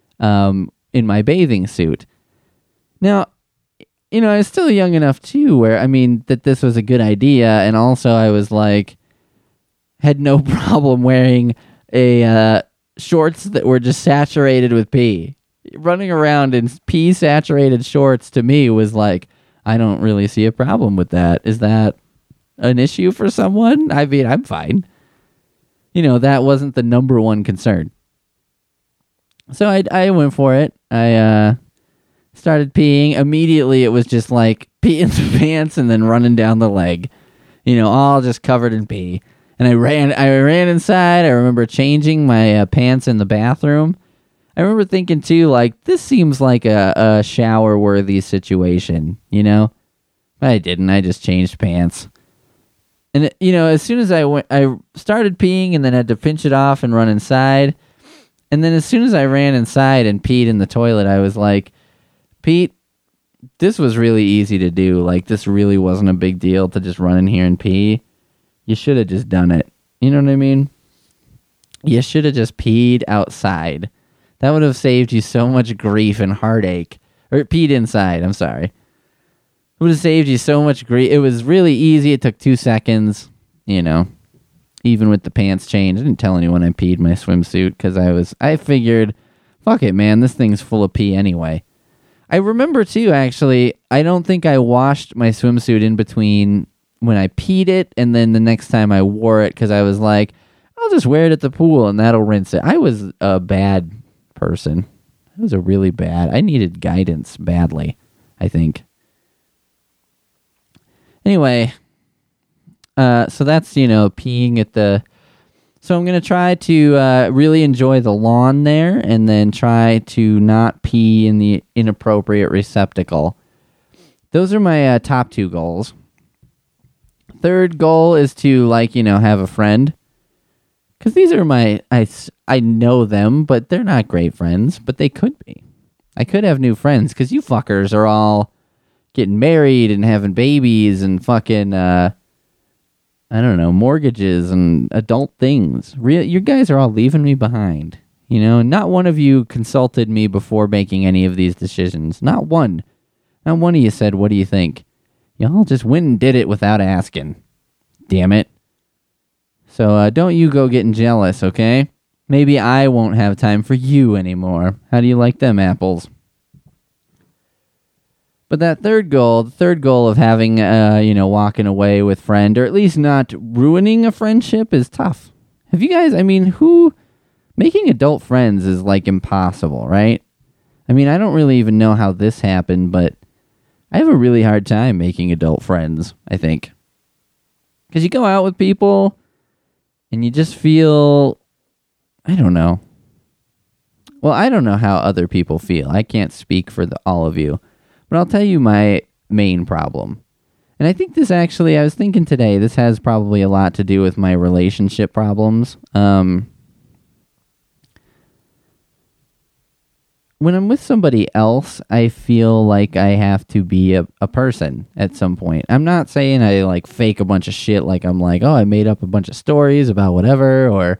in my bathing suit. Now, you know, I was still young enough too where, I mean, that this was a good idea. And also I was like, had no problem wearing a shorts that were just saturated with pee. Running around in pee saturated shorts to me was like, I don't really see a problem with that. Is that an issue for someone? I mean, I'm fine. You know, that wasn't the number one concern. So I went for it. I started peeing. Immediately it was just like pee in the pants and then running down the leg. You know, all just covered in pee. And I ran inside. I remember changing my pants in the bathroom. I remember thinking too, like, this seems like a shower-worthy situation, you know? But I didn't. I just changed pants. And, you know, as soon as I started peeing and then had to pinch it off and run inside. And then as soon as I ran inside and peed in the toilet, I was like, Pete, this was really easy to do. Like, this really wasn't a big deal to just run in here and pee. You should have just done it. You know what I mean? You should have just peed outside. That would have saved you so much grief and heartache. Or peed inside, I'm sorry. It would have saved you so much grief. It was really easy. It took 2 seconds, you know. Even with the pants change. I didn't tell anyone I peed my swimsuit because I figured, fuck it, man, this thing's full of pee anyway. I remember too, actually, I don't think I washed my swimsuit in between when I peed it and then the next time I wore it because I was like, I'll just wear it at the pool and that'll rinse it. I was a bad person. I was I needed guidance badly, I think. Anyway, so that's, you know, peeing at the... So I'm going to try to really enjoy the lawn there and then try to not pee in the inappropriate receptacle. Those are my top 2 goals. Third goal is to, like, you know, have a friend. Because these are I know them, but they're not great friends, but they could be. I could have new friends, because you fuckers are all getting married and having babies and fucking, I don't know, mortgages and adult things. You guys are all leaving me behind, you know? Not one of you consulted me before making any of these decisions. Not one. Not one of you said, what do you think? Y'all just went and did it without asking. Damn it. So don't you go getting jealous, okay? Maybe I won't have time for you anymore. How do you like them apples? But that third goal, the third goal of having, you know, walking away with friend, or at least not ruining a friendship is tough. Have you guys, I mean, making adult friends is like impossible, right? I mean, I don't really even know how this happened, but I have a really hard time making adult friends, I think. Because you go out with people and you just feel, I don't know. Well, I don't know how other people feel. I can't speak for all of you. But I'll tell you my main problem. And I think this actually, I was thinking today, this has probably a lot to do with my relationship problems. When I'm with somebody else, I feel like I have to be a person at some point. I'm not saying I like fake a bunch of shit like I'm like, oh, I made up a bunch of stories about whatever, or,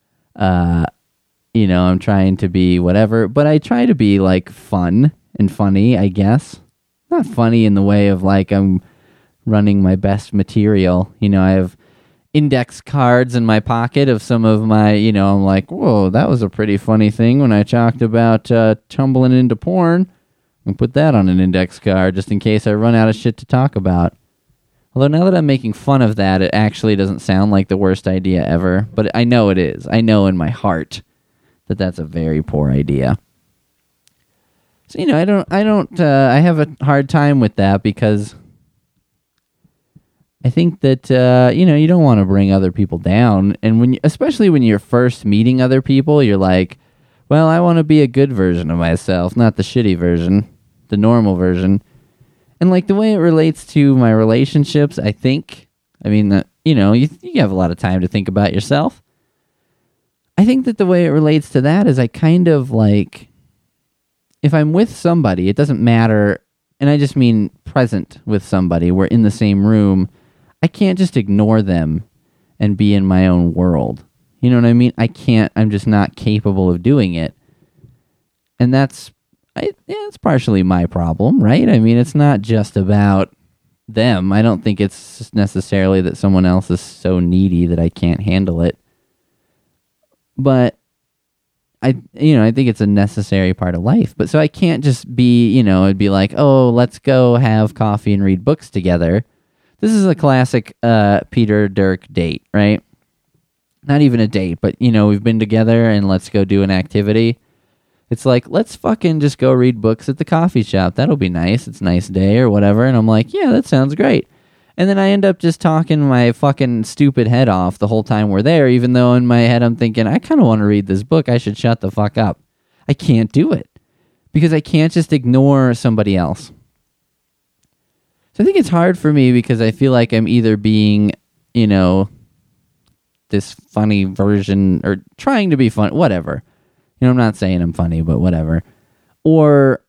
you know, I'm trying to be whatever. But I try to be like fun and funny, I guess. Not funny in the way of like I'm running my best material. You know, I have index cards in my pocket of some of my, you know, I'm like, whoa, that was a pretty funny thing when I talked about tumbling into porn. I'll put that on an index card just in case I run out of shit to talk about. Although now that I'm making fun of that, it actually doesn't sound like the worst idea ever. But I know it is. I know in my heart that that's a very poor idea. So, you know, I have a hard time with that because I think that, you know, you don't want to bring other people down. And especially when you're first meeting other people, you're like, well, I want to be a good version of myself, not the shitty version, the normal version. And like the way it relates to my relationships, I think, you have a lot of time to think about yourself. I think that the way it relates to that is I kind of like, if I'm with somebody, it doesn't matter, and I just mean present with somebody, we're in the same room, I can't just ignore them and be in my own world. You know what I mean? I can't, I'm just not capable of doing it. And it's partially my problem, right? I mean, it's not just about them. I don't think it's necessarily that someone else is so needy that I can't handle it. But I think it's a necessary part of life. But so I can't just be, it'd be like, oh, let's go have coffee and read books together. This is a classic Peter Dirk date, right? Not even a date, but, we've been together and let's go do an activity. It's like, let's fucking just go read books at the coffee shop. That'll be nice. It's a nice day or whatever. And I'm like, yeah, that sounds great. And then I end up just talking my fucking stupid head off the whole time we're there, even though in my head I'm thinking, I kind of want to read this book. I should shut the fuck up. I can't do it because I can't just ignore somebody else. So I think it's hard for me because I feel like I'm either being, this funny version or trying to be fun, whatever. I'm not saying I'm funny, but whatever. Or,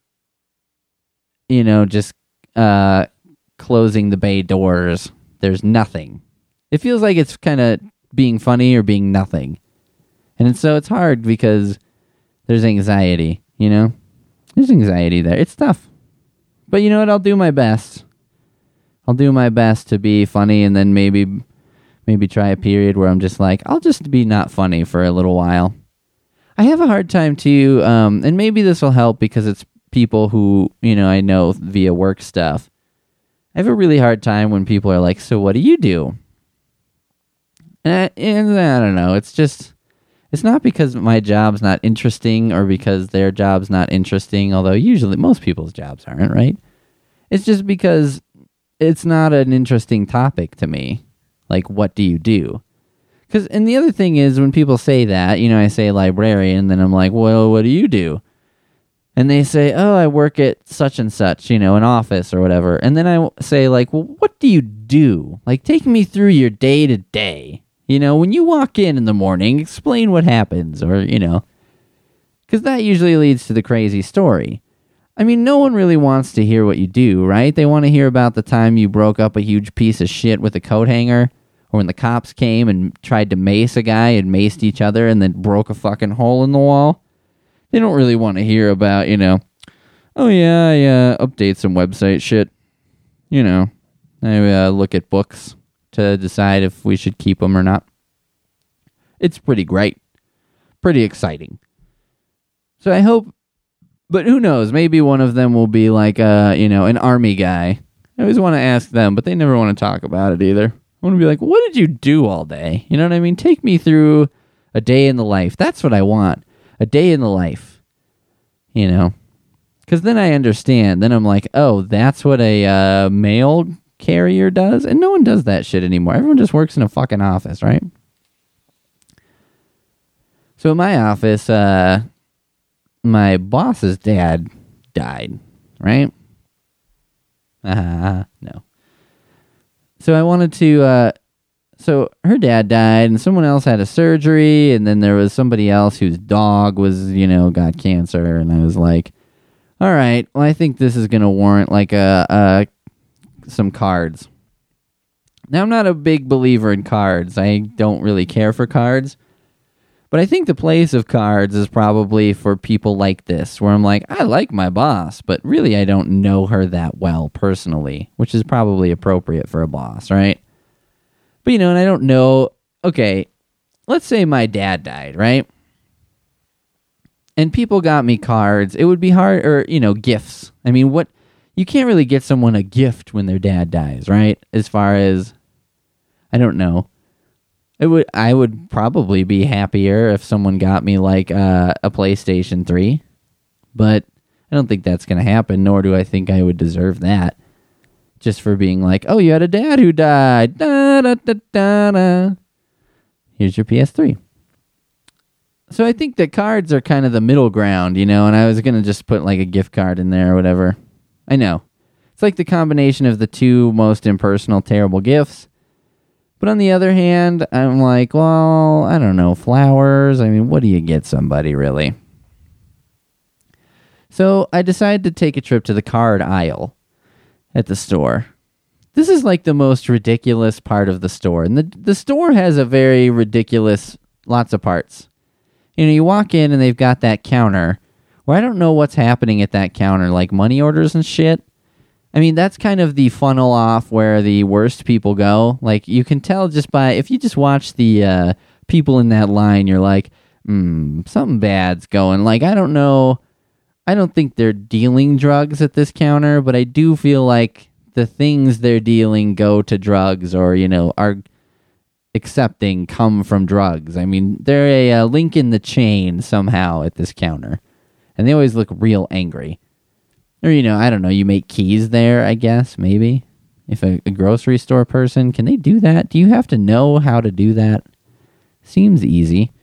just closing the bay doors. There's nothing. It feels like it's kind of being funny or being nothing. And so it's hard because there's anxiety, There's anxiety there. It's tough. But you know what? I'll do my best. I'll do my best to be funny and then maybe try a period where I'm just like, I'll just be not funny for a little while. I have a hard time too, and maybe this will help because it's people who, I know via work stuff. I have a really hard time when people are like, so what do you do? And I don't know, it's not because my job's not interesting or because their job's not interesting, although usually most people's jobs aren't, right? It's just because it's not an interesting topic to me. Like, what do you do? And the other thing is, when people say that, I say librarian, and then I'm like, well, what do you do? And they say, oh, I work at such and such, an office or whatever. And then I say, like, well, what do you do? Like, take me through your day to day. When you walk in the morning, explain what happens, or, because that usually leads to the crazy story. I mean, no one really wants to hear what you do, right? They want to hear about the time you broke up a huge piece of shit with a coat hanger, or when the cops came and tried to mace a guy and maced each other and then broke a fucking hole in the wall. They don't really want to hear about, oh yeah, I update some website shit. I look at books to decide if we should keep them or not. It's pretty great. Pretty exciting. So I hope, but who knows, maybe one of them will be like, an army guy. I always want to ask them, but they never want to talk about it either. I want to be like, what did you do all day? You know what I mean? Take me through a day in the life. That's what I want. A day in the life. Because then I understand. Then I'm like, oh, that's what a mail carrier does? And no one does that shit anymore. Everyone just works in a fucking office, right? So in my office, my boss's dad died, right? No. So I wanted to, so her dad died and someone else had a surgery and then there was somebody else whose dog was, got cancer. And I was like, all right, well, I think this is going to warrant like some cards. Now, I'm not a big believer in cards. I don't really care for cards. But I think the place of cards is probably for people like this, where I'm like, I like my boss, but really I don't know her that well personally, which is probably appropriate for a boss, right? But, and I don't know, okay, let's say my dad died, right? And people got me cards. It would be hard, or, gifts. I mean, you can't really get someone a gift when their dad dies, right? As far as, I don't know. I would probably be happier if someone got me like a PlayStation 3, but I don't think that's going to happen, nor do I think I would deserve that. Just for being like, oh, you had a dad who died. Da, da, da, da, da. Here's your PS3. So I think that cards are kind of the middle ground, and I was going to just put like a gift card in there or whatever. I know. It's like the combination of the two most impersonal, terrible gifts. But on the other hand, I'm like, well, I don't know, flowers. I mean, what do you get somebody, really? So I decided to take a trip to the card aisle at the store. This is like the most ridiculous part of the store. And the store has a very ridiculous, lots of parts. You know, you walk in and they've got that counter where I don't know what's happening at that counter, like money orders and shit. I mean, that's kind of the funnel off where the worst people go. Like, you can tell just by, if you just watch the people in that line, you're like, something bad's going. Like, I don't know. I don't think they're dealing drugs at this counter, but I do feel like the things they're dealing go to drugs or, you know, are accepting come from drugs. I mean, they're a link in the chain somehow at this counter. And they always look real angry. Or, you know, I don't know, you make keys there, I guess, maybe. If a grocery store person, can they do that? Do you have to know how to do that? Seems easy.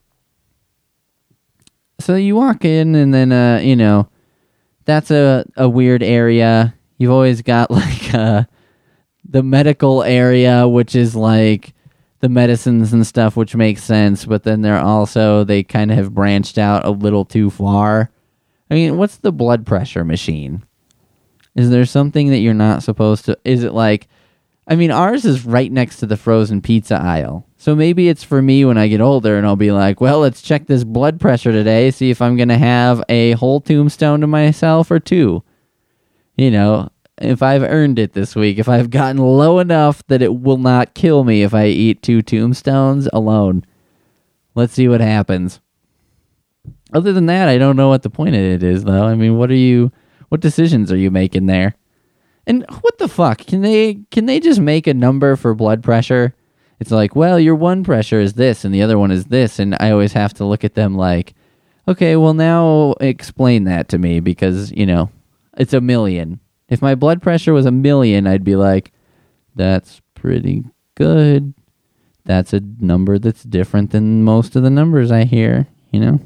So you walk in and then, you know, that's a weird area. You've always got, like, the medical area, which is, like, the medicines and stuff, which makes sense. But then they kind of have branched out a little too far. I mean, what's the blood pressure machine? Is there something that you're not supposed to... Is it like... I mean, ours is right next to the frozen pizza aisle. So maybe it's for me when I get older and I'll be like, well, let's check this blood pressure today, see if I'm going to have a whole tombstone to myself or two. You know, if I've earned it this week, if I've gotten low enough that it will not kill me if I eat 2 tombstones alone. Let's see what happens. Other than that, I don't know what the point of it is, though. I mean, what decisions are you making there? And what the fuck? Can they just make a number for blood pressure? It's like, well, your one pressure is this and the other one is this, and I always have to look at them like, okay, well, now explain that to me because, you know, it's 1 million. If my blood pressure was 1 million, I'd be like, that's pretty good. That's a number that's different than most of the numbers I hear, you know?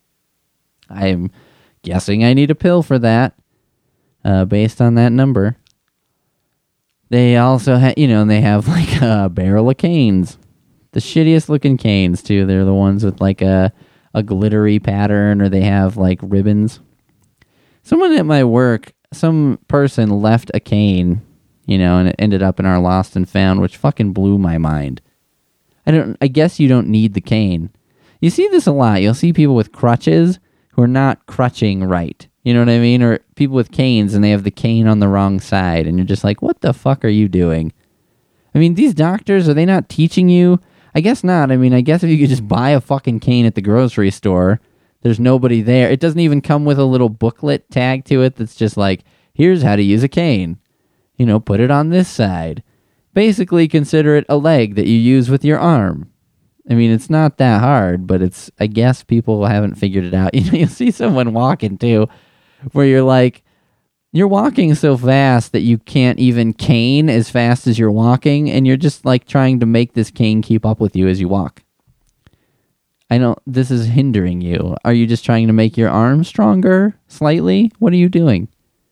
I'm guessing I need a pill for that, based on that number. They also have, you know, and they have like a barrel of canes. The shittiest looking canes, too. They're the ones with like a glittery pattern, or they have like ribbons. Someone at my work, some person left a cane, you know, and it ended up in our lost and found, which fucking blew my mind. I guess you don't need the cane. You see this a lot. You'll see people with crutches who are not crutching right. You know what I mean? Or people with canes and they have the cane on the wrong side. And you're just like, what the fuck are you doing? I mean, these doctors, are they not teaching you? I guess not. I mean, I guess if you could just buy a fucking cane at the grocery store, there's nobody there. It doesn't even come with a little booklet tag to it that's just like, here's how to use a cane. You know, put it on this side. Basically, consider it a leg that you use with your arm. I mean, it's not that hard, but it's, I guess people haven't figured it out. You know, you'll see someone walking, too, where you're like, you're walking so fast that you can't even cane as fast as you're walking, and you're just, like, trying to make this cane keep up with you as you walk. I know this is hindering you. Are you just trying to make your arm stronger slightly? What are you doing?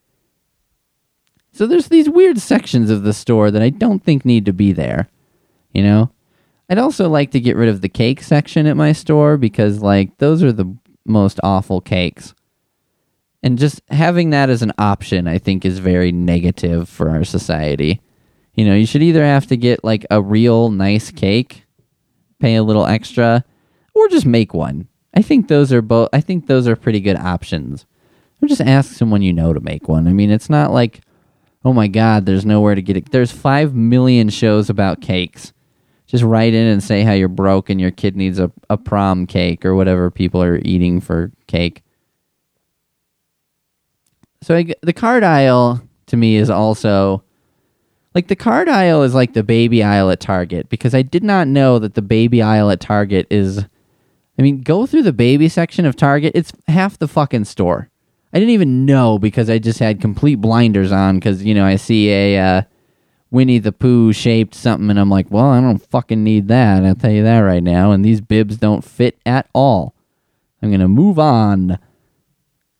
So there's these weird sections of the store that I don't think need to be there, you know? I'd also like to get rid of the cake section at my store because, like, those are the most awful cakes. And just having that as an option, I think, is very negative for our society. You know, you should either have to get, like, a real nice cake, pay a little extra, or just make one. I think those are pretty good options. Or just ask someone you know to make one. I mean, it's not like, oh my God, there's nowhere to get it. There's 5 million shows about cakes. Just write in and say how you're broke and your kid needs a prom cake or whatever people are eating for cake. So the card aisle, to me, is also... Like, the card aisle is like the baby aisle at Target, because I did not know that the baby aisle at Target is... I mean, go through the baby section of Target, it's half the fucking store. I didn't even know because I just had complete blinders on because, you know, I see a Winnie the Pooh shaped something and I'm like, well, I don't fucking need that. I'll tell you that right now. And these bibs don't fit at all. I'm going to move on.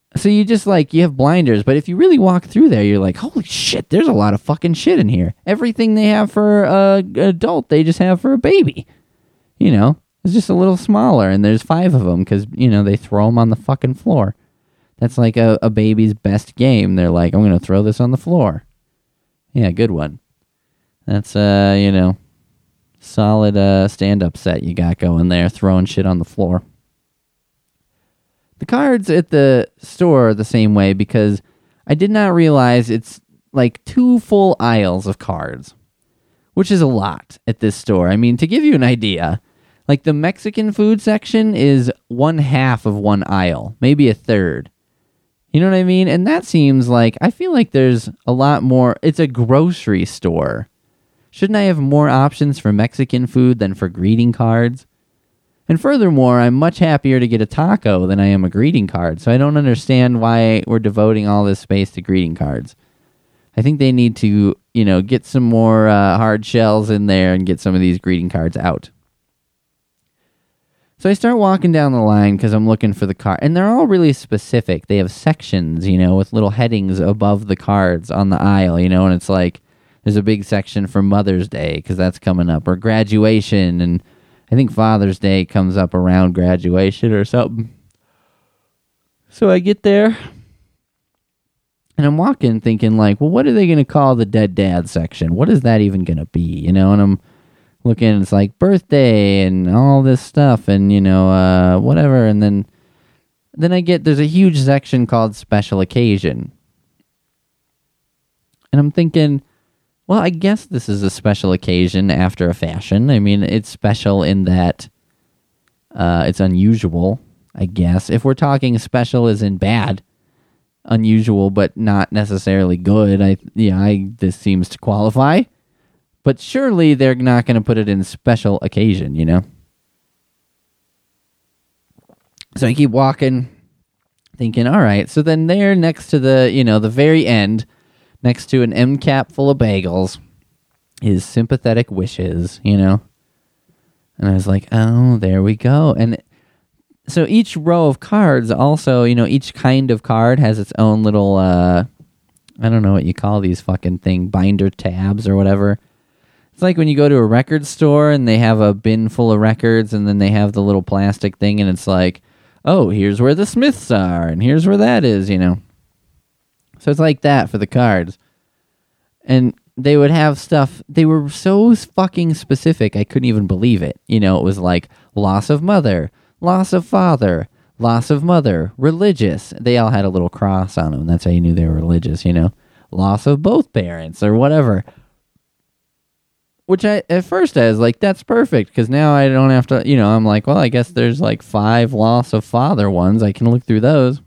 So you just like, you have blinders, but if you really walk through there, you're like, holy shit, there's a lot of fucking shit in here. Everything they have for an adult, they just have for a baby. You know, it's just a little smaller, and there's 5 of them because, you know, they throw them on the fucking floor. That's like a baby's best game. They're like, I'm going to throw this on the floor. Yeah, good one. That's, you know, solid stand-up set you got going there, throwing shit on the floor. The cards at the store are the same way because I did not realize it's like 2 full aisles of cards, which is a lot at this store. I mean, to give you an idea, like the Mexican food section is 1/2 of one aisle, maybe a third. You know what I mean? And that seems like, I feel like there's a lot more. It's a grocery store. Shouldn't I have more options for Mexican food than for greeting cards? And furthermore, I'm much happier to get a taco than I am a greeting card, so I don't understand why we're devoting all this space to greeting cards. I think they need to, you know, get some more hard shells in there and get some of these greeting cards out. So I start walking down the line because I'm looking for the card, and they're all really specific. They have sections, you know, with little headings above the cards on the aisle, you know, and it's like there's a big section for Mother's Day because that's coming up, or graduation, and I think Father's Day comes up around graduation or something. So I get there, and I'm walking thinking like, well, what are they going to call the dead dad section? What is that even going to be, you know? And I'm looking, and it's like birthday and all this stuff and, you know, whatever. And then there's a huge section called special occasion. And I'm thinking, well, I guess this is a special occasion after a fashion. I mean, it's special in that it's unusual, I guess. If we're talking special as in bad, unusual but not necessarily good, this seems to qualify. But surely they're not going to put it in special occasion, you know? So I keep walking, thinking, all right. So then there next to the, you know, the very end, next to an end cap full of bagels, is sympathetic wishes, you know? And I was like, oh, there we go. And so each row of cards also, you know, each kind of card has its own little, I don't know what you call these fucking binder tabs or whatever. It's like when you go to a record store and they have a bin full of records and then they have the little plastic thing and it's like, oh, here's where the Smiths are and here's where that is, you know. So it's like that for the cards. And they would have stuff, they were so fucking specific, I couldn't even believe it. You know, it was like loss of mother, loss of father, loss of mother, religious. They all had a little cross on them. That's how you knew they were religious, you know. Loss of both parents or whatever. Which at first I was like, that's perfect, because now I don't have to, you know, I'm like, well, I guess there's like 5 loss of father ones. I can look through those.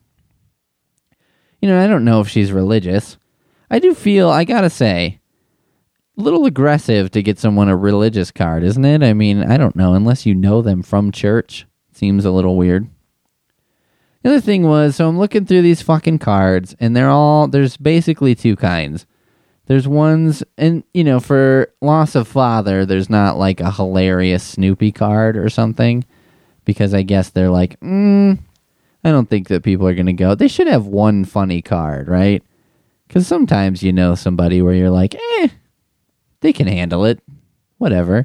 You know, I don't know if she's religious. I do feel, I gotta say, a little aggressive to get someone a religious card, isn't it? I mean, I don't know, unless you know them from church. Seems a little weird. The other thing was, so I'm looking through these fucking cards, and there's basically 2 kinds. There's ones, and, you know, for loss of father, there's not like a hilarious Snoopy card or something, because I guess they're like, I don't think that people are going to go. They should have one funny card, right? Because sometimes you know somebody where you're like, they can handle it, whatever.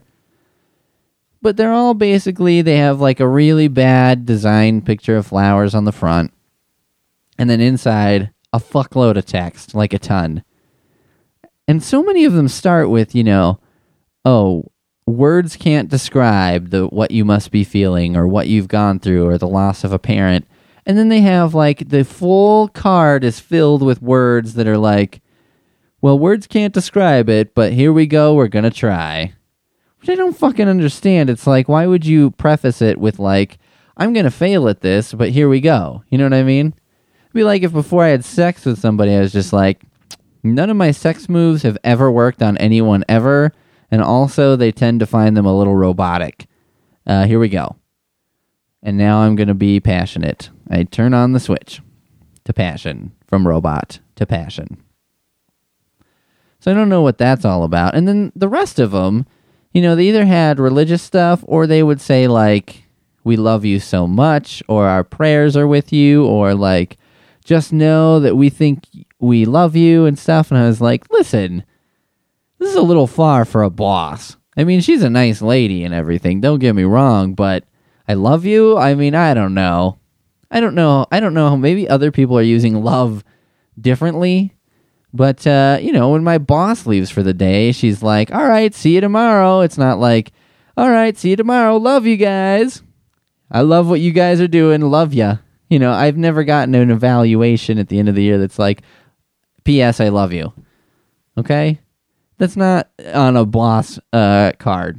But they're all basically, they have like a really bad design picture of flowers on the front, and then inside, a fuckload of text, like a ton. And so many of them start with, you know, oh, words can't describe what you must be feeling or what you've gone through or the loss of a parent. And then they have, like, the full card is filled with words that are like, well, words can't describe it, but here we go, we're going to try. Which I don't fucking understand. It's like, why would you preface it with, like, I'm going to fail at this, but here we go. You know what I mean? It'd be like if before I had sex with somebody, I was just like, none of my sex moves have ever worked on anyone ever, and also they tend to find them a little robotic. Here we go. And now I'm going to be passionate. I turn on the switch to passion, from robot to passion. So I don't know what that's all about. And then the rest of them, you know, they either had religious stuff, or they would say, like, we love you so much, or our prayers are with you, or, like, just know that we think we love you and stuff. And I was like, listen, this is a little far for a boss. I mean, she's a nice lady and everything. Don't get me wrong, but I love you. I mean, I don't know. I don't know. Maybe other people are using love differently. But, when my boss leaves for the day, she's like, all right, see you tomorrow. It's not like, all right, see you tomorrow. Love you guys. I love what you guys are doing. Love ya. I've never gotten an evaluation at the end of the year that's like, P.S. I love you. Okay? That's not on a boss card.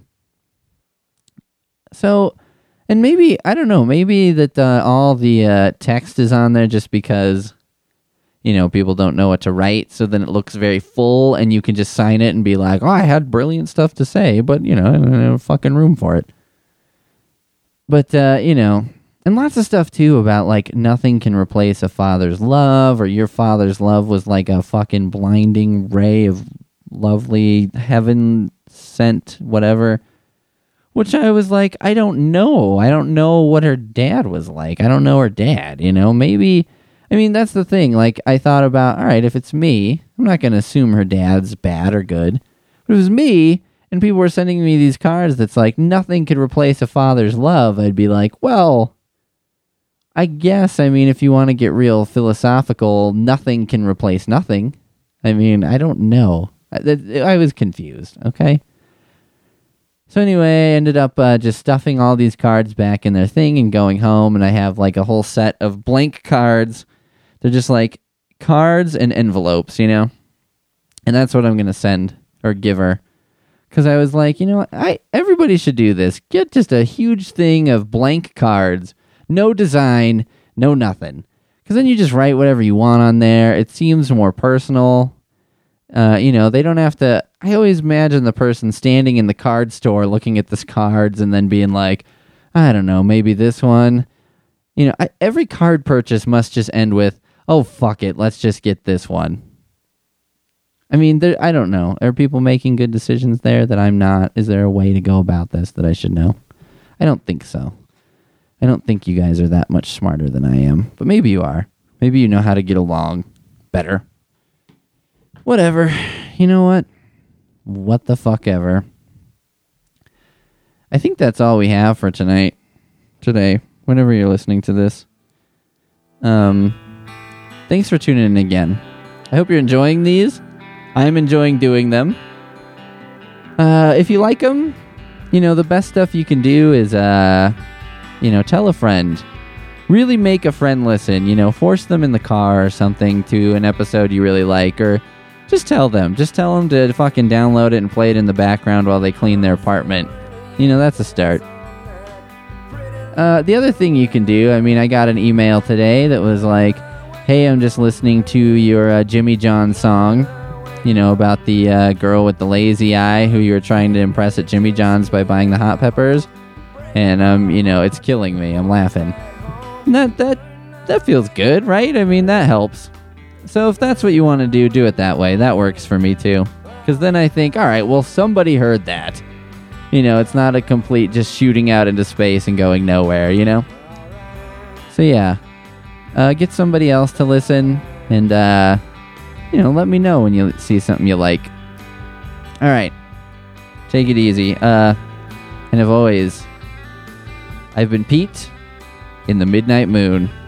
So, and maybe, I don't know, maybe that all the text is on there just because, people don't know what to write, so then it looks very full, and you can just sign it and be like, oh, I had brilliant stuff to say, but, I don't have a fucking room for it. But, and lots of stuff, too, about, like, nothing can replace a father's love, or your father's love was like a fucking blinding ray of lovely heaven-sent whatever. Which I was like, I don't know. I don't know what her dad was like. I don't know her dad, Maybe, that's the thing. Like, I thought about, all right, if it's me, I'm not going to assume her dad's bad or good. But if it was me, and people were sending me these cards that's like, nothing could replace a father's love, I'd be like, well, I guess, if you want to get real philosophical, nothing can replace nothing. I don't know. I was confused, okay? So anyway, I ended up just stuffing all these cards back in their thing and going home, and I have like a whole set of blank cards. They're just like cards and envelopes, And that's what I'm going to send or give her. Because I was like, everybody should do this. Get just a huge thing of blank cards, no design, no nothing. Because then you just write whatever you want on there. It seems more personal. They don't have to. I always imagine the person standing in the card store looking at these cards and then being like, I don't know, maybe this one. Every card purchase must just end with, oh, fuck it, let's just get this one. I don't know. Are people making good decisions there that I'm not? Is there a way to go about this that I should know? I don't think so. I don't think you guys are that much smarter than I am. But maybe you are. Maybe you know how to get along better. Whatever. You know what? What the fuck ever. I think that's all we have for today, whenever you're listening to this. Thanks for tuning in again. I hope you're enjoying these. I'm enjoying doing them. If you like them, the best stuff you can do is, tell a friend. Really make a friend listen. Force them in the car or something to an episode you really like, or just tell them. Just tell them to fucking download it and play it in the background while they clean their apartment. That's a start. The other thing you can do, I got an email today that was like, hey, I'm just listening to your Jimmy John song, about the girl with the lazy eye who you were trying to impress at Jimmy John's by buying the hot peppers. And, it's killing me. I'm laughing. That feels good, right? That helps. So if that's what you want to do it that way. That works for me, too. Because then I think, all right, well, somebody heard that. It's not a complete just shooting out into space and going nowhere, So, yeah. Get somebody else to listen and, let me know when you see something you like. All right. Take it easy. And as always, I've been Pete in the Midnight Moon.